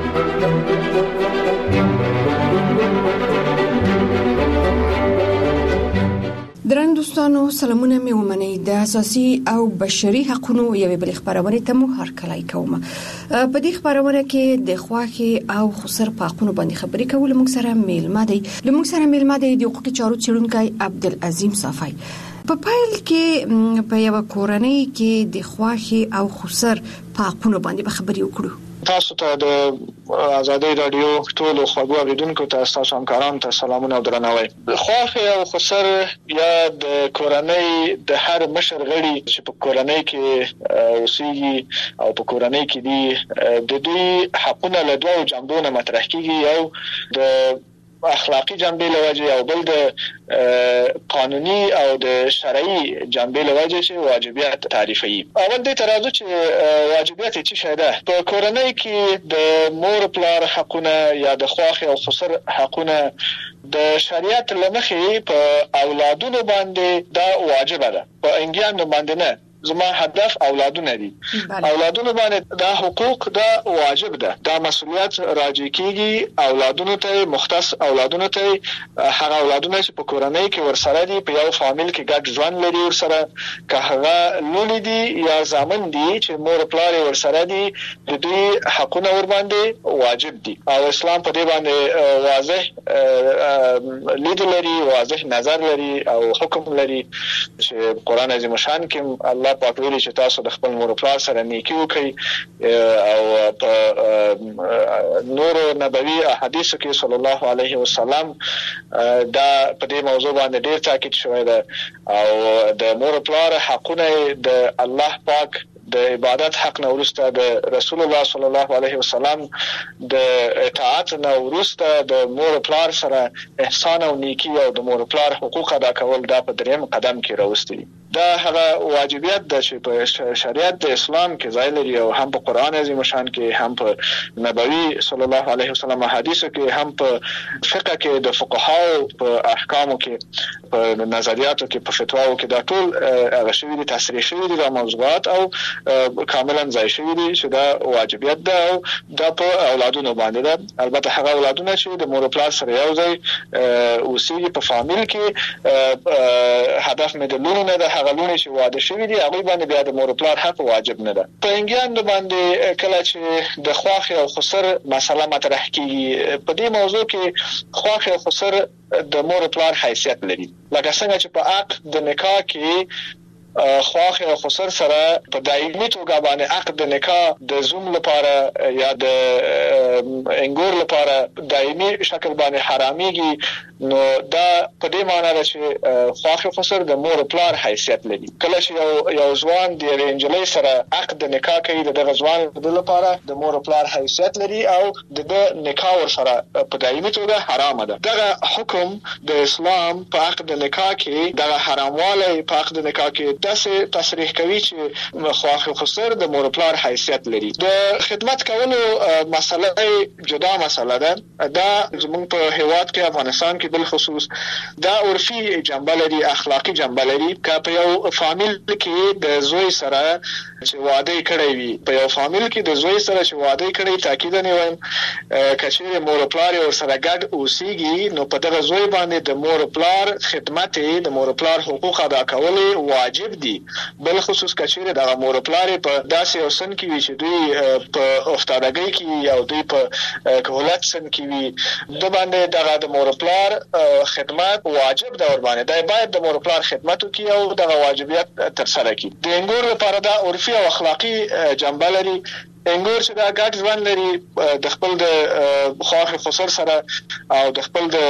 درنو دوستانو سلامونه مې ومنئ. د اساسي او بشري حقوقو یوې بل خبرونه ته مو هرکلی کوم. په دې خبرونه کې د خواخي او خسر په حقوقو باندې خبرې کول موږ سره میلمه دی. لموږ سره میلمه دی د حقوقي چارو څېړونکی عبدالعظیم صافی. په پایل کې په یو کورنۍ کې د خواخي او خسر په حقوقو باندې خبرې وکړو. تاسو ته د آزادۍ رادیو ټول خبرو اوریدونکو ته تاسو همکارانو ته سلامونه او درناوی. خواخي او خسر یا د کورنۍ د هر مشر غړي چې په کورنۍ کې اوسېږي او په کورنۍ کې دي د دوی حقونه له دوه جنبونو مطرح کیږي، یو د اخلاقی جنبه لوجه او بل د قانوني او د شرعي جنبه لوجه چې واجبات تعریفي. اول د ترازو چې واجبات چې شاده په کورنۍ کې د مور پلار حقونه یا د خواخي او خسر حقونه د شریعت لمخې په اولادونو باندې دا واجب ده، په انګیانو باندې نه. زما هدف اولادونه دي. اولادونه باندې دا حقوق دا واجب ده، دا مسؤلیت راځي کیږي اولادونو ته، مختص اولادونو ته، هغه اولادونه چې په کورنۍ کې ورسره دي، په یو فامیل کې ګډ ژوند لري ورسره، که هغه لولي دي یا زامن دي چې مور پلار ورسره دي، د دوی حقونه ور باندې واجب دي. او اسلام په دې باندې واضح لید لري، واضح نظر لري او حکم لري چې قرآن عظیم شان کې الله پاک ویلي چې تاسو د خپل مور پلار سره نیکی وکړئ او په نور نبوي احادیث کې صلی الله علیه وسلم دا په دې موضوع باندې ډیر تاکید شوی ده او د مور پلار حقونه د الله پاک د عبادت حق نه ورسته د رسول الله صلی الله علیه وسلم د اطاعت نه ورسته د مور پلار سره احسان او نیکی او د مور پلار حقوق ادا کول دا په دریم قدم کې راوستي دا هغه واجبیت ده چې په شریعت د اسلام کې ځای لري او هم په قران عظیم شان کې هم په نبوي صلی الله علیه وسلم حدیثو کې هم په فقه کې د فقهاو په احکامو کې په نظریاتو کې په فتواو کې دا ټول هغه شوی دي تصریح شوی دي د موضوعات او کاملا ځای شوی دي چې دا واجبیت ده او دا په اولادونو باندې ده. البته هغه اولادونه چې د مور پلار سره یو ځای اوسېږي په فامیل کې هدف مې د لونو نه ده هغه لونی چې واده شوی دي هغه باندې بیا د مور پلار حق واجب نه ده. په انګیان باندې کله چې د خواخ او خسر مسله مطرح کیږي په دې موضوع کې خواخ او خسر د مور پلار حیثیت لري لکه څنګه چې په عقد د نکاح کې خواخ او خسر سره په دایمي توګه باندې عقد د نکاح د زوم لپاره یا د انګور لپاره دایمي شکل باندې حراميږي نو دا په دې معنی ده چې خواخ او خسر د مور پلار حیثیت لري. کله چې یو یو ځوان د رنجلې سره عقد د نکاح کوي د ځوان لپاره د مور پلار حیثیت لري او د نکاح ور سره په دایمي توګه حرام ده. دغه حکم د اسلام په عقد د نکاح کې دغه حرامواله په عقد د نکاح کې داسې تصریح کوي چې خواخ او خسر د مور پلار حیثیت لري. د خدمت کولو مسله جدا مسله ده. دا زموږ په هیواد کې افغانستان کې بل خصوص دا عرفي جنبه لري اخلاقی جنبه لري. که په یو فامیل کې د زوی سره چې واده کړی وي په یو فامیل کې د زوی سره چې واده کړی تاکید نه وایم کچېره مور پلار او سره ګډ اوسېږي نو په دغه زوی باندې د مور پلار خدمت د مور پلار حقوق ادا کول واجب دي. بل خصوص کچېره د مور پلار په داسې یو سن کې وي چې دوی په افتادګۍ کې او دوی په کهولت سن کې وي د باندې دغه د مور پلار خدمت واجب ده ور باندې دا باید د مور پلار خدمت وکړي او دغه واجبیت تر سره کړي. د انګور لپاره دا عرفي او اخلاقی جنبه لري. انګور چې دا ګډ ژوند لري د خپل د خواخ خسر سره او د خپل د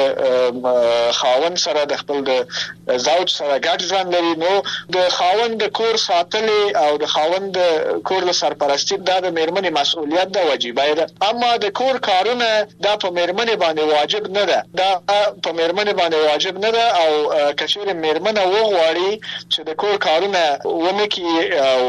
خاوند سره د خپل د زوج سره ګډ ژوند لري نو د خاوند د کور ساتل او د خاوند د کور له سرپرستی دا د میرمنې مسؤلیت ده واجبای ده. اما د کور کارونه دا په میرمنې باندې واجب نه ده. دا په میرمنې باندې واجب نه ده او کچېره میرمنه وغواړي چې د کور کارونه ونکړي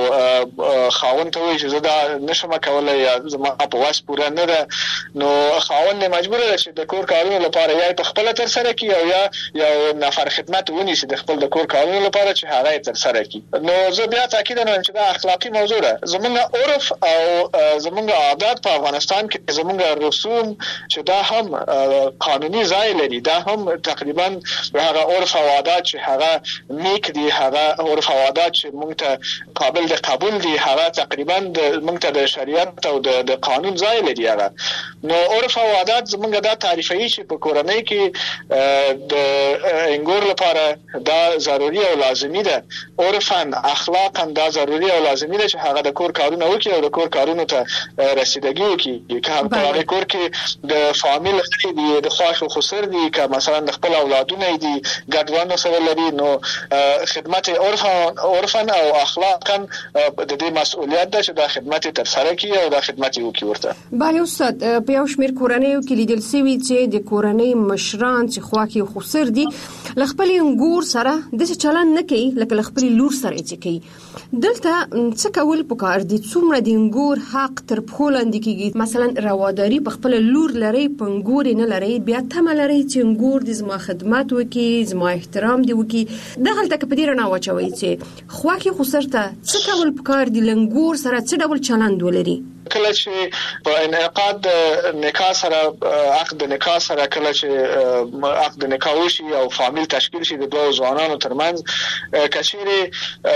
او خاوند ته وایي چې زه دا نشم کولای یا زما په واس پوره نه ده نو خاوند مجبور دی چې د کور کارونو لپاره یا په خپل تر سره کوي او یا یو نفر خدمت ونیسي د خپل د کور کارونو لپاره چې هغه تر سره کوي. نو زه بیا تاکید نه چې دا اخلاقی موضوع ده. زمونږ عرف او زمونږ عادت په افغانستان کې زمونږ رسوم چې دا هم قانوني ځای لري دا هم تقریبا هغه عرف او عادت چې هغه نیک دي هغه عرف او عادت چې موږ ته قابل د قبول دي هغه تقریبا موږ ته د شریعت او د قانون ځای لري. هغه نو عرف او عادت زمونږ دا تعریفي چې په کورنۍ کې د انګور لپاره دا ضروري او لازمي ده. عرفاً اخلاقاً دا ضروري او لازمي ده چې هغه د کور کارونه وکړي او د کور کارونو ته رسیدګي وکړي. که هغه په کور کې د فامیل دي د خواخ او خسر دي که مثلا د خپل اولادونه دي ګډوانو سره لري نو خدمت عرفاً او اخلاقاً د دې مسؤلیت ده چې دا خدمت تر سره کوي او دا خدمت یو کوي ورته. بله استاد په یو شمېر کورنیو کې لیدل شوي چې د کورنۍ مشران چې خواخ او خسر دي ل خپل انګور سره د څه چلن نه کوي لکه ل خپل لور سره چې کوي. دلته څه کول پکار دي څومره د انګور حق تر پخو لاندې کیږي مثلا رواداری په خپل لور لري په انګور نه لري بیا تم لري چې انګور د زما خدمت وکي زما احترام دی وکي دغه تک په دې رڼا واچوي چې خواخ او خسر ته څه کول پکار دي لنګور سره څه ډول چلند ولري. کله چې په انعقاد نکاح سره عقد نکاح سره کله چې عقد نکاح وشي او فامیل تشکیل شي د دوه ځوانانو ترمنځ کچېره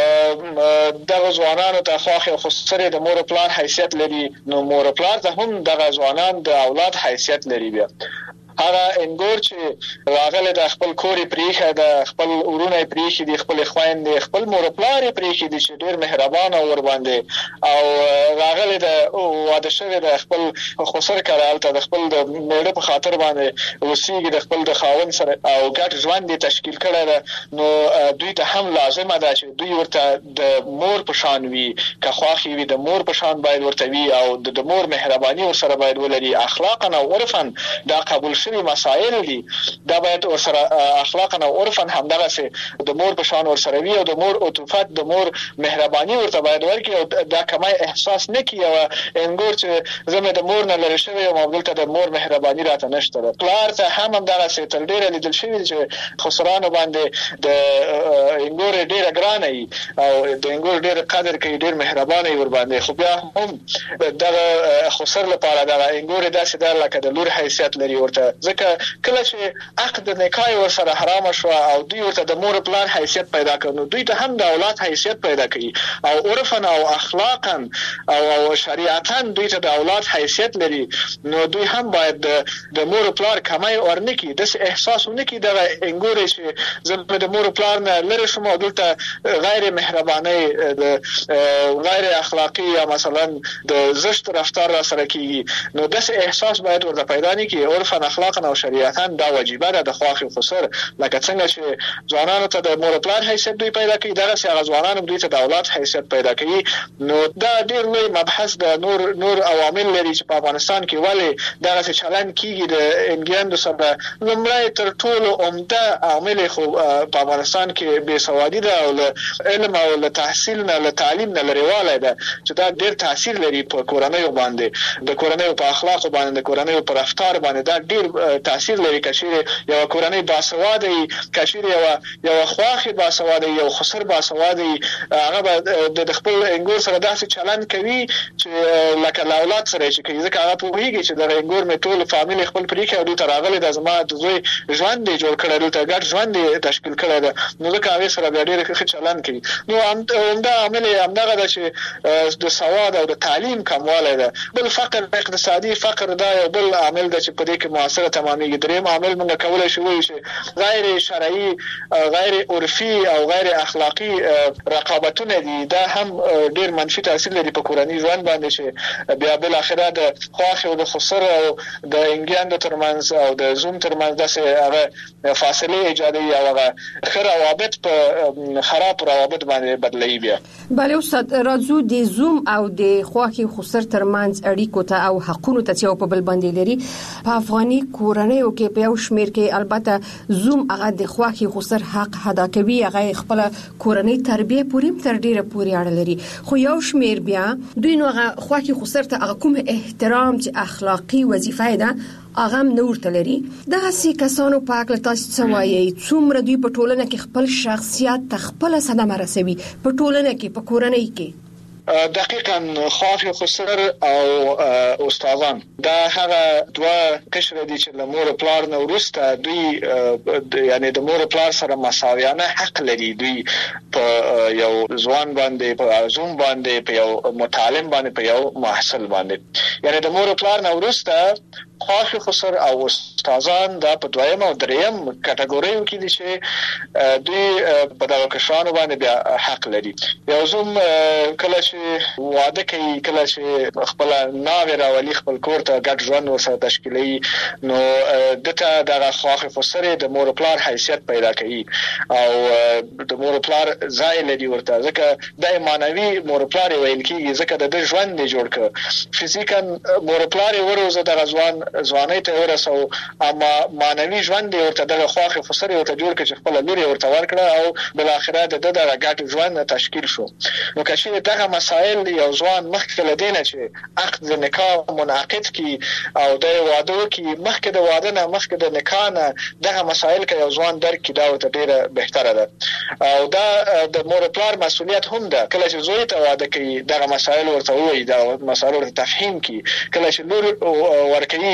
دغه ځوانانو ته خواخ او خسر د مور پلار حیثیت لري نو مور پلار ته هم دغه ځوانان د اولاد حیثیت لري. بیا هغه انګور چې راغله د خپل کور پریخه د خپل ورونه پریخه د خپل خويندې خپل مور پلار پریخه دي چې ډیر مهربان او ور باندې او راغله د واده شوی د خپل خسر کړهالته د خپل د میړه په خاطر باندې وسیږي د خپل د خاون سره او ګډ ژوند تشکیل کړی نو دوی ته هم لازمه ده چې دوی ورته د مور په شان وي که خواخي وي د مور په شان باید ورته وي او د مور مهرباني ور سره باید ولري اخلاقا او عرفا دا قبول شوی مسائل دي دا باید ور سره اخلاقا او عرفا همدغه سي د مور په شان ور سره وي او د مور عطوفت د مور مهرباني ورته باید ورکړي او دا کمای احساس نکي او انګور چې زموږ د مور نه لری شوی او مبدل د مور مهرباني راته نشته پلار ته هم همدغه سي تل ډیر لیدل شوی چې خسرانو باندې د انګور ډیر ګران ای او د انګور ډیر قدر کوي ډیر مهربانه ور باندې خو بیا هم دغه خسر لپاره دغه انګور داسې در لکه د لور حیثیت لري ورته ځکه کله چې عقد نکاح ور سره حرام شو او دوی ورته د مور پلان حیثیت پیدا کړو دوی ته هم د اولاد حیثیت پیدا کوي او عرفا او اخلاقا او شریعتا دوی ته د اولاد حیثیت لري نو دوی هم باید د مور پلار کمای ورنکي د احساسونه کې د انګور چې زموږ د مور پلار نه لری شوم او دلته غیر مهرباني د غیر اخلاقی یا مثلا د زشت رفتار را سره کیږي نو د احساس باید ورته پیدا نه کی عرفا اخلاقا او شریعتا دا واجبه ده د خواخي خسر لکه څنګه چې ځوانانو ته د مور پلار حیثیت دوی پیدا کوي دغه څنګه ځوانانو دوی ته د اولاد حیثیت پیدا کوي نو دا ډیر لوی مبحث د نور نور عوامل لري چې په افغانستان کې ولې دغه چلن کیږي د انګیاندو سره لمړی تر ټولو عمده عامل خو په افغانستان کې بے سوادي ده او علم او له تحصیل نه له تعلیم نه لريواله ده چې دا ډیر تاثیر لري په کورنۍ باندې د کورنۍ په اخلاق باندې د کورنۍ په رفتار باندې دا ډیر تاثیر لري کشیر یو کورنۍ باسواده کشیر یو یو خواخي باسواده یو خسر باسواده هغه د خپل انګور سره داسې چلن کوي چې لکه اولاد سره چې کوي ځکه هغه په ویږي چې د انګور می ټول فامیل خپل پریخه او د راغلي د زما د زوی ژوند دی جوړ کړل ته ګډ ژوند تشکیل کړل نو ځکه هغه سره ډېر ښه چلن کوي نو همدا عامل همدغه د چې د سواد او د تعلیم کمواله ده بل فقر اقتصادي فقر دا یو بل عامل ده چې په دې کې موثر تمامي دریم عامل موږ کولای شو چې غیر شرعي غیر عرفي او غیر اخلاقی رقابتونه دي دا هم ډېر منفي تاثیر لري په کورنۍ ژوند باندې چې بیا بل اخره د خواخ او د خسر او د انګیاندو ترمنځ او د زوم ترمنځ داسې هغه فاصله ایجادوي او هغه خیر روابط په خراب روابط باندې بدلوي بیا بله استاد راځو د زوم او د خواخي خسر ترمنځ اړیکو ته او حقونو ته چې په بل باندې لري په افغاني کورنۍ کې په یو شمیر کې البته زوم هغه د خواخي خسر حق ادا کوي هغه خپل کورنۍ تربیه پوریم تر ډیره پوري اړه لري خو یو شمیر بیا دوی نو هغه خواخي خسر ته هغه کوم احترام چې اخلاقی وظیفه ده هغه نور تلري دغه سي کسانو پاک له تاسو څه وایي څومره دوی په ټولنه کې خپل شخصیت خپل صدمه رسوي په ټولنه کې په کورنۍ کې دقیقاً خواخي خسر او استادان دا هغه دوا کشر دي چې د مور پلار نه ورسته دوی یعنی د مور پلار سره مساویانه حق لري دوی په یو ځوان باندې په زوم باندې په یو متعلم باندې په یو محصل باندې یعنی د مور پلار نه ورسته خواخي خسر او استادان دا په دویم او دریم کټګوریو کې دي چې دوی په دغه کشرانو باندې بیا حق لري یو زوم کله چې واده کوي کله چې خپل ناوې راولي خپل کور ته ګډ ژوند ورسره تشکیلوي نو دته دغه خواخي خسر د مور پلار حیثیت پیدا کوي او د مور پلار ځای لري ورته ځکه د مانوي مور پلار ویل کیږي ځکه د ژوند نه جوړ ک فزیکا مور پلار ورزه د ځوان ځواني ته ورسو اما مانوي ژوند ورته د خواخي خسر ورته جوړ ک چې خپل لوري ورته ورکړه او بل اخره د دغه ګډ ژوند تشکیل شو نو کله دغه مسائل یو ځوان مخکې لدینه چې عقد د نکاح منعقد کی او د واده کی مخکې د واده نه مخکې د نکاح نه دغه مسائل کې یو ځوان درک کی دا ورته ډیره بهتره ده او دا د مور پلار مسؤلیت هم ده کله چې زوی ته واده کوي دغه مسائل ورته وایي دا مسائل ورته تفهیم کی کله چې لور ورکوي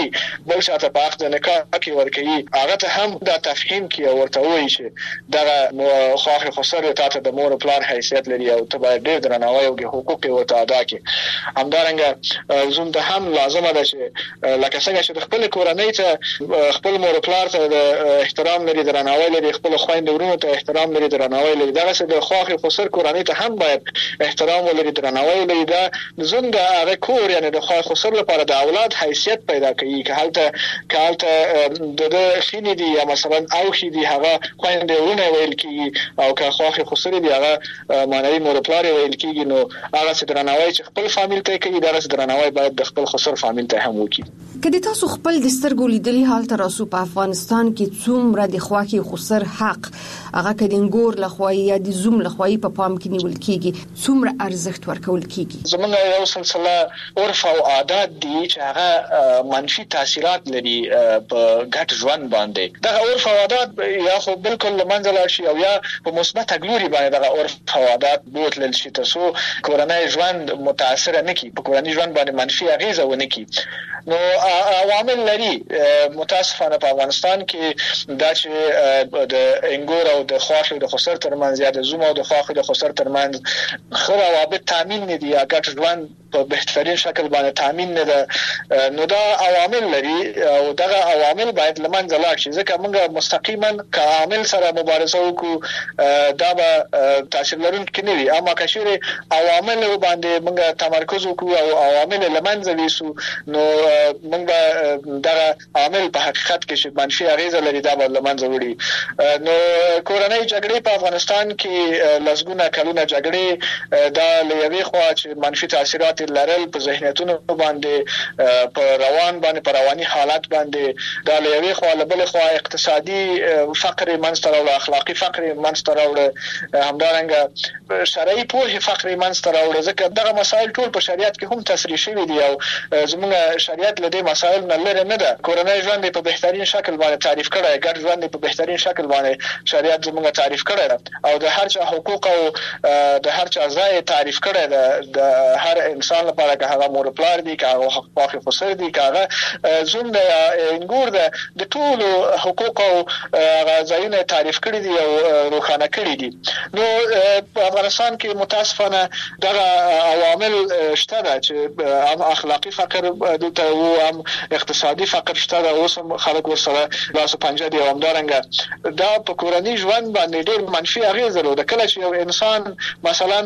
بل شاته په وخت د نکاح کې ورکوي هغه ته هم دا تفهیم کې ورته وایي چې دا خواخ خسر ته د مور پلار حیثیت لري او ته باید ډېر درناوی او حقوق ورته ادا کړي. همدارنګه زوم ته هم لازمه ده چې لکه څنګه چې خپل کورنۍ ته خپل مور پلار ته د احترام لري درناوی لري خپل خويند ورونو ته احترام لري درناوی لري دا څه د خواخ خسر کورنۍ ته هم باید احترام ولري درناوی لري دا زوم د هغه کور یعنی د خواخ خسر لپاره د اولاد حیثیت پیدا کوي که حالته که حالته د خینې دی یا مثلا او خې دی هغه خويند ورونه ویل کی او که خواخ خسر دی هغه معنی مور پلار ویل کیږي نو هغه څه درناوی چې خپل فامیل ته کوي دا څه درناوی باید د خپل خسر فامیل ته هم وکړي. کله تاسو خپل د سترګو لیدلی حال تر اوسه په افغانستان کې څومره د خواخي خسر حق هغه کډینګور لخوای یا د زوم لخوای په پام کې نیول کیږي څومره ارزښت ورکول کیږي؟ زمونږ یو سلسله عرف او عادات دي چې هغه منفي تاثیرات لري په ګډ ژوند باندې. دا عرف او عادات یا خو بالکل منځ لا شي او یا په مثبت اګلوري باندې دا عرف او عادات بوتل شي تاسو کورنۍ ژوند متاثر نه کی په کورنۍ ژوند باندې منفي اغیزه ونه کی. نو عوامل لري متاسفانه په افغانستان کې دا چې د انګور او د خواخ او د خسر ترمنځ یا د زوم او د خواخ او د خسر ترمنځ خو روابط تامین نه دي یا ګډ ژوند په بهترین شکل باندې تامین نه ده. نو دا عوامل لري او دغه عوامل باید لمنځه لاړ شي ځکه موږ مستقیما که عامل سره مبارزه وکړو دا به تاثیر لرونکي نه وي اما که چیرې عوامل باندې موږ تمرکز وکړو او عوامل لمنځه ویسو نو موږ به دغه عامل په حقیقت کې چې منفي اغیزه لري دا به لمنځه وړي. نو کورنۍ جګړې په افغانستان کې لسګونه کلونه جګړې دا لوي خو چې منفي تاثیرات لرل په ذهنیتونو باندې په روان باندې په رواني حالات باندې دا لوي خو بل خو اقتصادي فقر منځته راوړ اخلاقی فقر منځته راوړ همدارنګه شرعي پوهه فقر منځته راوړ ځکه دغه مسائل ټول په شریعت کې هم تصریح شوی دي او زموږ شریعت له دې مسائل نه لري نه ده. کورنۍ ژوند په بهترین شکل باندې تعریف کړی ګډ ژوند په بهترین شکل باندې شریعت زموږ تعریف کړی او د هر چا حقوق او د هر چا ځای تعریف کړی ده د هر انسان لپاره که هغه مور پلار دي که هغه خواخ خسر دي که هغه زوم د انګور ده د ټول حقوق او ځایونه تعریف کړی دي او روښانه کړی دي. نو په افغانستان کې متاسفانه دغه عوامل شته ده چې هم اخلاقی فقر دلته وو هم اقتصادي فقر شته ده اوس هم خلک ورسره لاس پنجه دي او همدارنګه دا په کورنۍ ژوند باندې ډېر منفي اغیز لري. کله چې یو انسان مثلا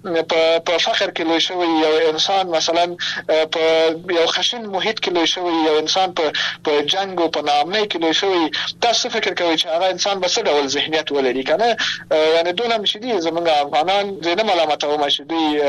په فخر کې لوی شوی یو انسان مثلا په یو خشن محیط کې لوی شوی یو انسان په په جنگ او په ناامنۍ کې لوی شوی تاسو فکر کوئ چې هغه انسان به څه ډول ذهنیت ولري کنه یعنی دونه مشدي زمونږ افغانان زینه ملامت او مشدي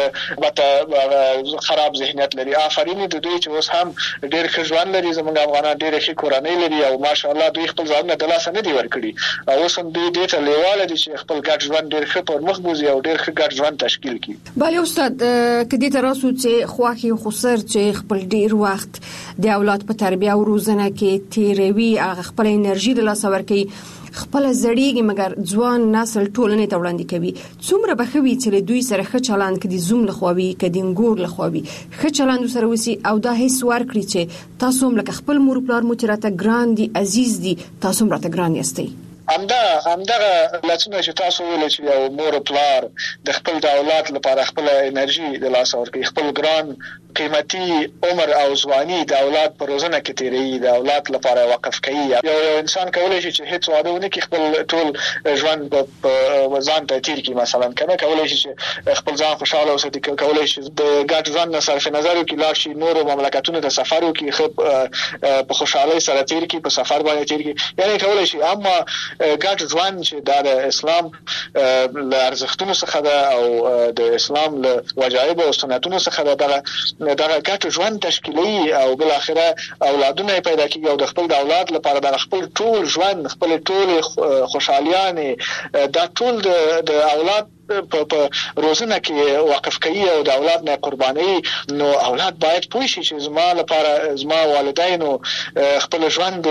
بته خراب ذهنیت لري. آفرین د دوی چې اوس هم ډېر ښه ژوند لري زمونږ افغانان ډېر ښه کورنۍ لري او ماشاءالله دوی خپل ځانونه د لاسه نه دی ورکړي او اوس هم دوی دې ته لیواله دي چې خپل ګډ ژوند ډېر ښه پر مخ بوزي او ډېر ښه ګډ ژوند تشکیل کړي. بله استاد کدی تر اوسه چې خواخي خسر چې خپل ډیر وخت د اولاد په تربیه او روزنه کې تیروي هغه خپل انرژي د لاس ورکي خپل زړیږي مګر ځوان نسل ټولنې ته وړاندې کوي څومره بخوي چې دوی سره ښه چلند کړي زوم لخوابي کدي انګور لخوابي ښه چلند سره وسی او دا هیڅ ورکړي چې تاسو هم لکه خپل مور پلار مو چې راته ګران دي عزیز دي تاسو هم راته ګران یاستئ. همدا همدغه لاسونه چې تاسو ویل چې یو مور پلار د خپل د اولاد لپاره خپل انرژي د لاس ورکړي خپل ګران قیمتي عمر او ځواني د اولاد پر روزنه کې تیری د اولاد لپاره وقف کوي. یو یو انسان کولای شي چې هیڅ واده ونه کړي خپل ټول ژوند په ځان ته تیر کړي مثلا کنه کولای شي چې خپل ځان خوشاله اوسې کولای شي د ګډ ژوند صرف نظر وکړي لا شي نور مملکتونو ته سفر وکړي په خوشاله سره تیر کړي په سفر باندې تیر کړي یعنی کولای شي اما ګډ ژوند چې د اسلام له ارزښتونو څخه ده او د اسلام له وجایب او سنتونو څخه ده دغه دغه ګډ ژوند تشکیلي او بل اخره اولادونه پیدا کیږي او د خپل د اولاد لپاره د خپل ټول ژوند خپل ټول خوشحالیانه دا ټول د اولاد په روزنه کې وقف کوي او د اولاد نه قرباني، نو اولاد باید پوه شي چې زما لپاره زما والدینو خپل ژوند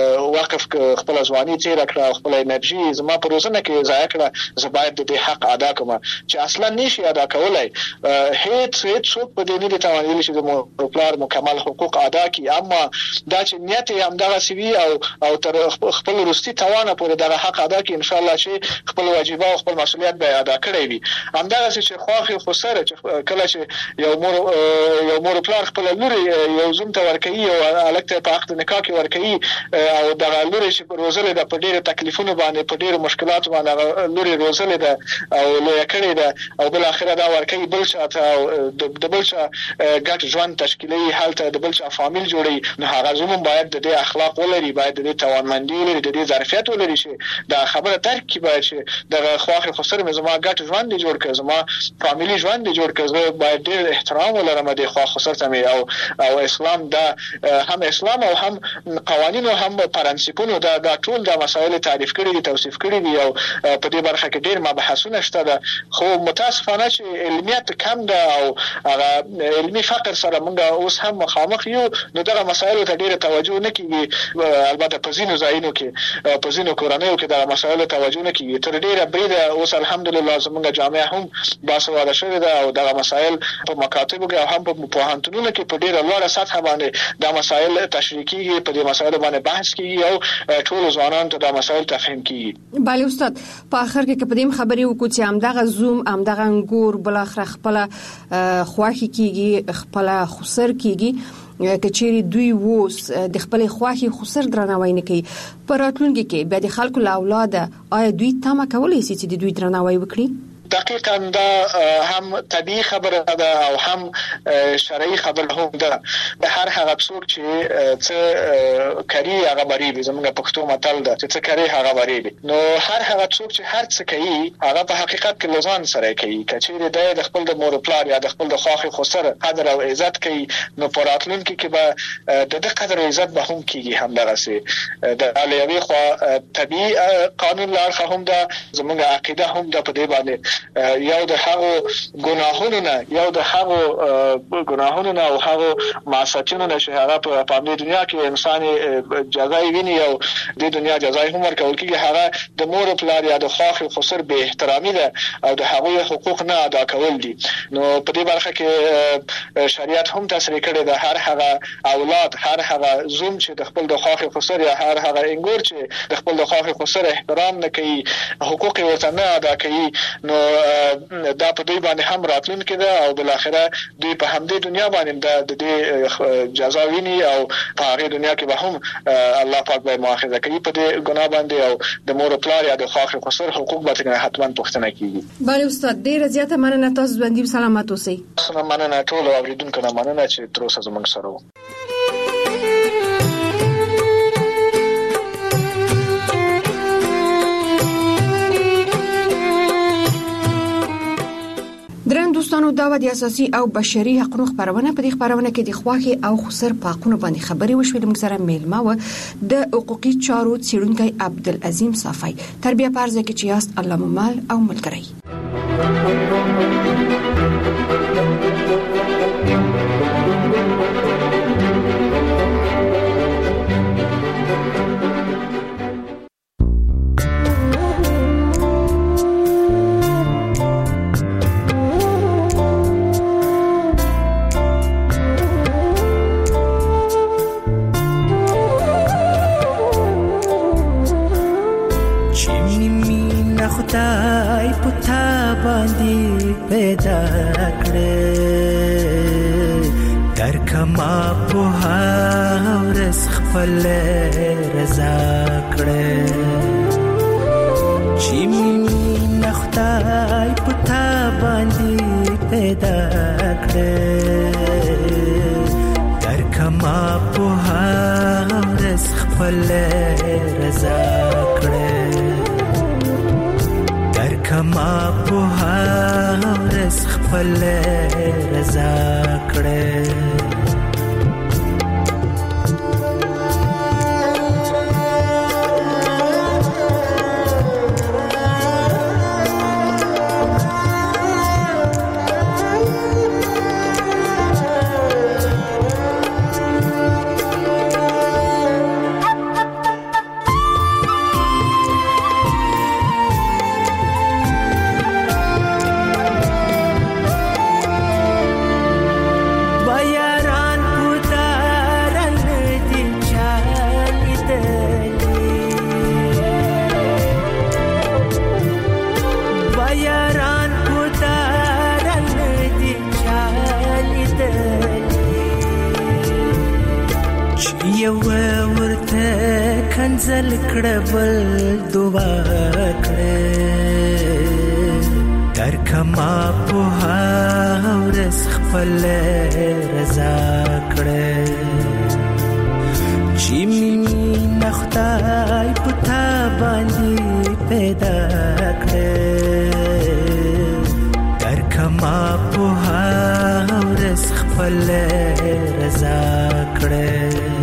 وقف خپل ځواني تیر کړه او خپل انرژي زما په روزنه کې ضایع کړه، زه باید د حق ادا کوم چې اصلا نشي ادا کولای. هیڅ هیڅ څوک په دې نه دي توانایي چې د مور پلار مکمل حقوق ادا کړي، اما دا چې نیت یې همدغه سوي او او تر خپل وروستي توانه پورې دغه حق ادا کړي، ان شاء الله چې خپل واجبات او خپل مسؤلیت به ادا کړي وي. همدغه چې خواخي خو سره چې کله چې یو مور یو مور پلار خپل لوري یو زوم ته ورکوي او الکته په وخت نکاح کې ورکوي او دغه لوري چې روزل د په ډېر تکلیفونو باندې په ډېر مشکلات باندې لوري روزل ده او لوی کړي ده او بل اخره دا ورکوي بل شاته او د بل شا ګټ ژوند تشکیلي حالت د بل شا فامیل جوړي، نو هغه زمون باید د دې اخلاق ولري، باید د دې توانمندي ولري، د دې ظرفیت ولري چې دا خبره درک کی باید چې د خواخي خسر مې زما ګټ ژوند جوړ کړ، زما فامیلی ژوند جوړ کړ، زه باید ډېر احترام ولرم د خواخي خسر ته او او اسلام دا هم اسلام او هم قوانين او هم پرنسپونو دا دا ټول د مسایل تعریف کړي دي، توصیف کړي دي او په دې برخه کې ډېر مباحثونه شته ده، خو متاسفانه چې علمیت کم ده او هغه علمي فقر سره موږ اوس هم مخامخ یو، نو دغه مسایل ته ډېر توجه نه کیږي. البته په ځینو ځایونو کې په ځینو کورنیو کې دغه مسایل توجه نه کیږي، تر ډېره بریده اوس الحمدلله زموږ جامعه هم باسواده شوې ده او دغه مسایل په مکاتبو کې او هم په پوهنتونونو کې په ډېره لوړه سطح باندې دا مسایل تشریح کیږي، په دې مسایل باندې بحث کیږي او ټول ځوانان ته دا مسایل تفهیم کیږي. بله استاد، په اخر کې په دې خبرې وکړو چې همدغه زوم همدغه انګور بل اخر خپل خواخي کیږي، خپل خسر کیږي، کچېری دوی ووس د خپل خواخي خسر درناوی نه کوي، پر راتلونکي کې بیا د خلکو له اولاده آیا دوی تمه کولی شي چې د دوی درناوی وکړي؟ دقیقاً دا هم طبيعي خبره ده او هم شرعي خبره هم ده. د هر هغه څوک چې څه کوي هغه بری به زموږ پښتو متل ده چې څه کوي هغه بری به، نو هر هغه څوک چې هر څه کوي هغه په حقیقت کې لزان سره کوي، کچېره د خپل د مور پلار یا د خپل د خواخي خسر قدر او عزت کوي، نو پراتلونکي کې به د دې قدر او عزت به هم کیږي. هم دغه سي د علیوي خو طبيعي قانون لارخه هم ده، زموږ عقیده هم ده په دې باندې یو د هغو ګناهونو نه یو د هغو ګناهونو نه او هغو معصیتونو نه چې هغه په پامې دنیا کې انسان جزای ویني او د دنیا جزای هم ورکول کېږي، هغه د مور پلار یا د خواخي خسر به احترامي ده او د هغوی حقوق نه ادا کول دي. نو په دې برخه کې شریعت هم تصریح کړی ده هر هغه اولاد هر هغه زوم چې د خپل د خواخي خسر یا هر هغه انګور چې د خپل د خواخي خسر احترام نه کوي، حقوق یې ورته نه ادا کوي، نو دا په دوی باندې هم راتلونکي ده او بل اخره دوی په همدې دنیا باندې د دې جزا ویني او په هغه دنیا کې به هم الله پاک به مؤاخذه کوي په دې ګناه باندې او د مور پلار یا د خواخي خسر حقوق به څنګه حتما پوښتنه کیږي. بله استاد، ډیره زیاته مننه، تاسو باندې سلامات اوسئ. سلام، مننه ټول اوریدونکو نه مننه چې تر اوسه زموږ سره وو. درن دوستانو، دا و د اساسي او بشري حقوقو خبرونه په دې خبرونه کې د خواخي او خسر په حقوقو باندې خبري وشوې. موږ سره میلمه و د حقوقي چارو څیړونکی عبدالعظیم صافی. تربیه پرځه کې چې یاست الله ممال او ملګری. خدای پتا باندې پیدا کړې در کما په ورځ خپل رضا کړې چې مين خدای پتا باندې پیدا کړې در کما په ورځ خپل رضا کړې کما په هرڅ خپل رضا کړې یو ورته کنزل کړه بل دعا کړه در کما په ورځ خپل رضا کړه چې مين خدای پتا باندې پیدا کړه در کما په ورځ خپل رضا کړه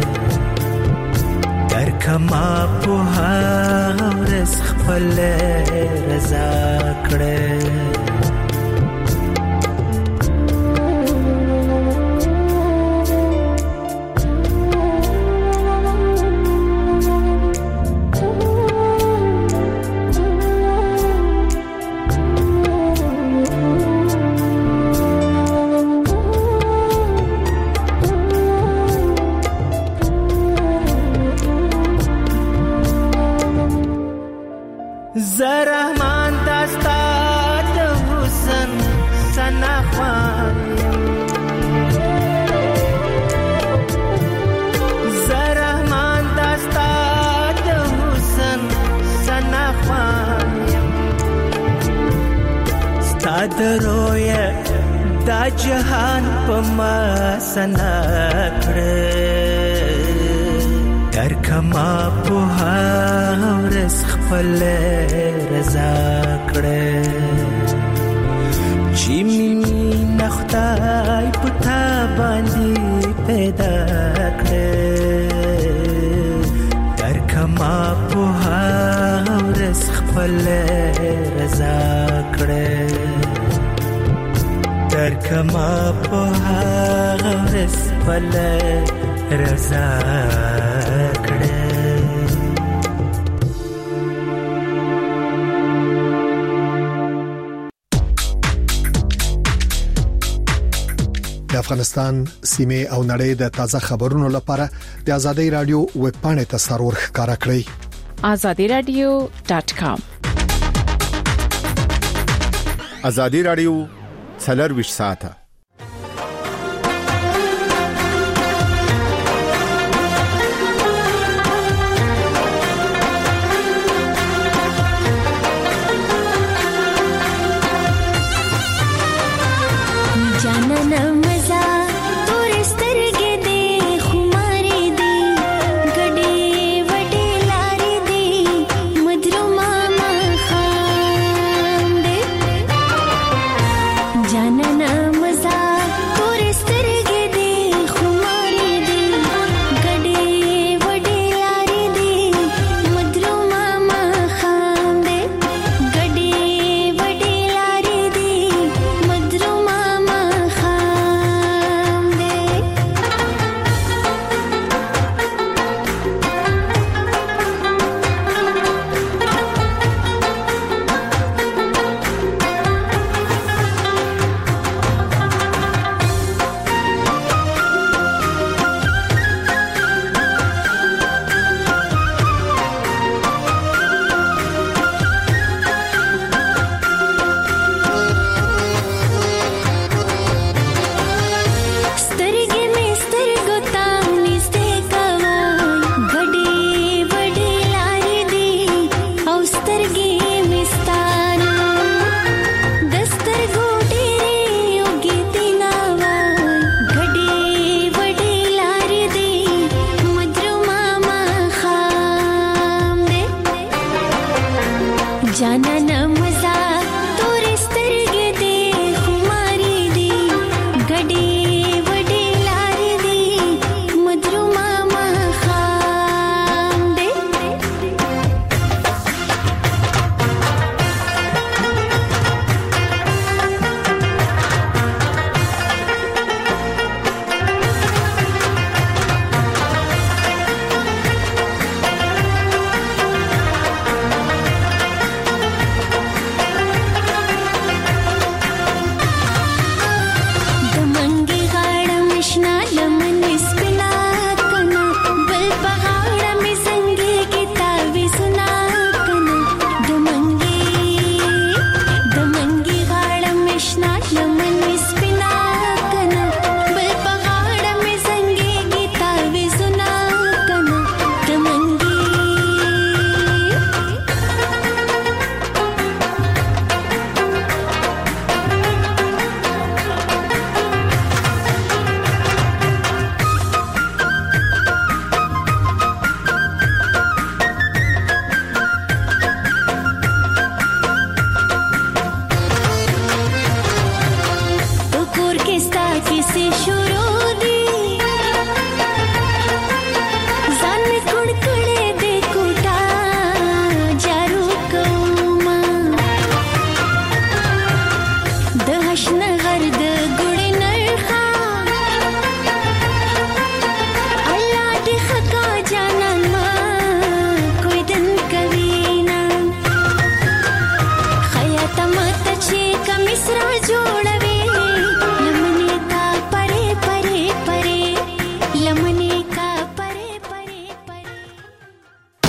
در کما په ورځ خپل رضا کړه زرحمان داستا د حسن سنا خوایم زرحمان داستا د حسن سنا خوایم ستا د رویا دا جهان په ما سنا کړه در کما په ورځ خپل رضا کړه چې مين خدای پتا باندې پیدا کړه در کما په ورځ خپل رضا کړه در کما په ورځ خپل رضا کړه د افغانستان سیمه او نړۍ د تازه خبرونو لپاره د ازادي رادیو ویب پاڼه ته سرور ښکارا کړئ azadi radio dot com ازادي رادیو څلور ویشت ساعته जाना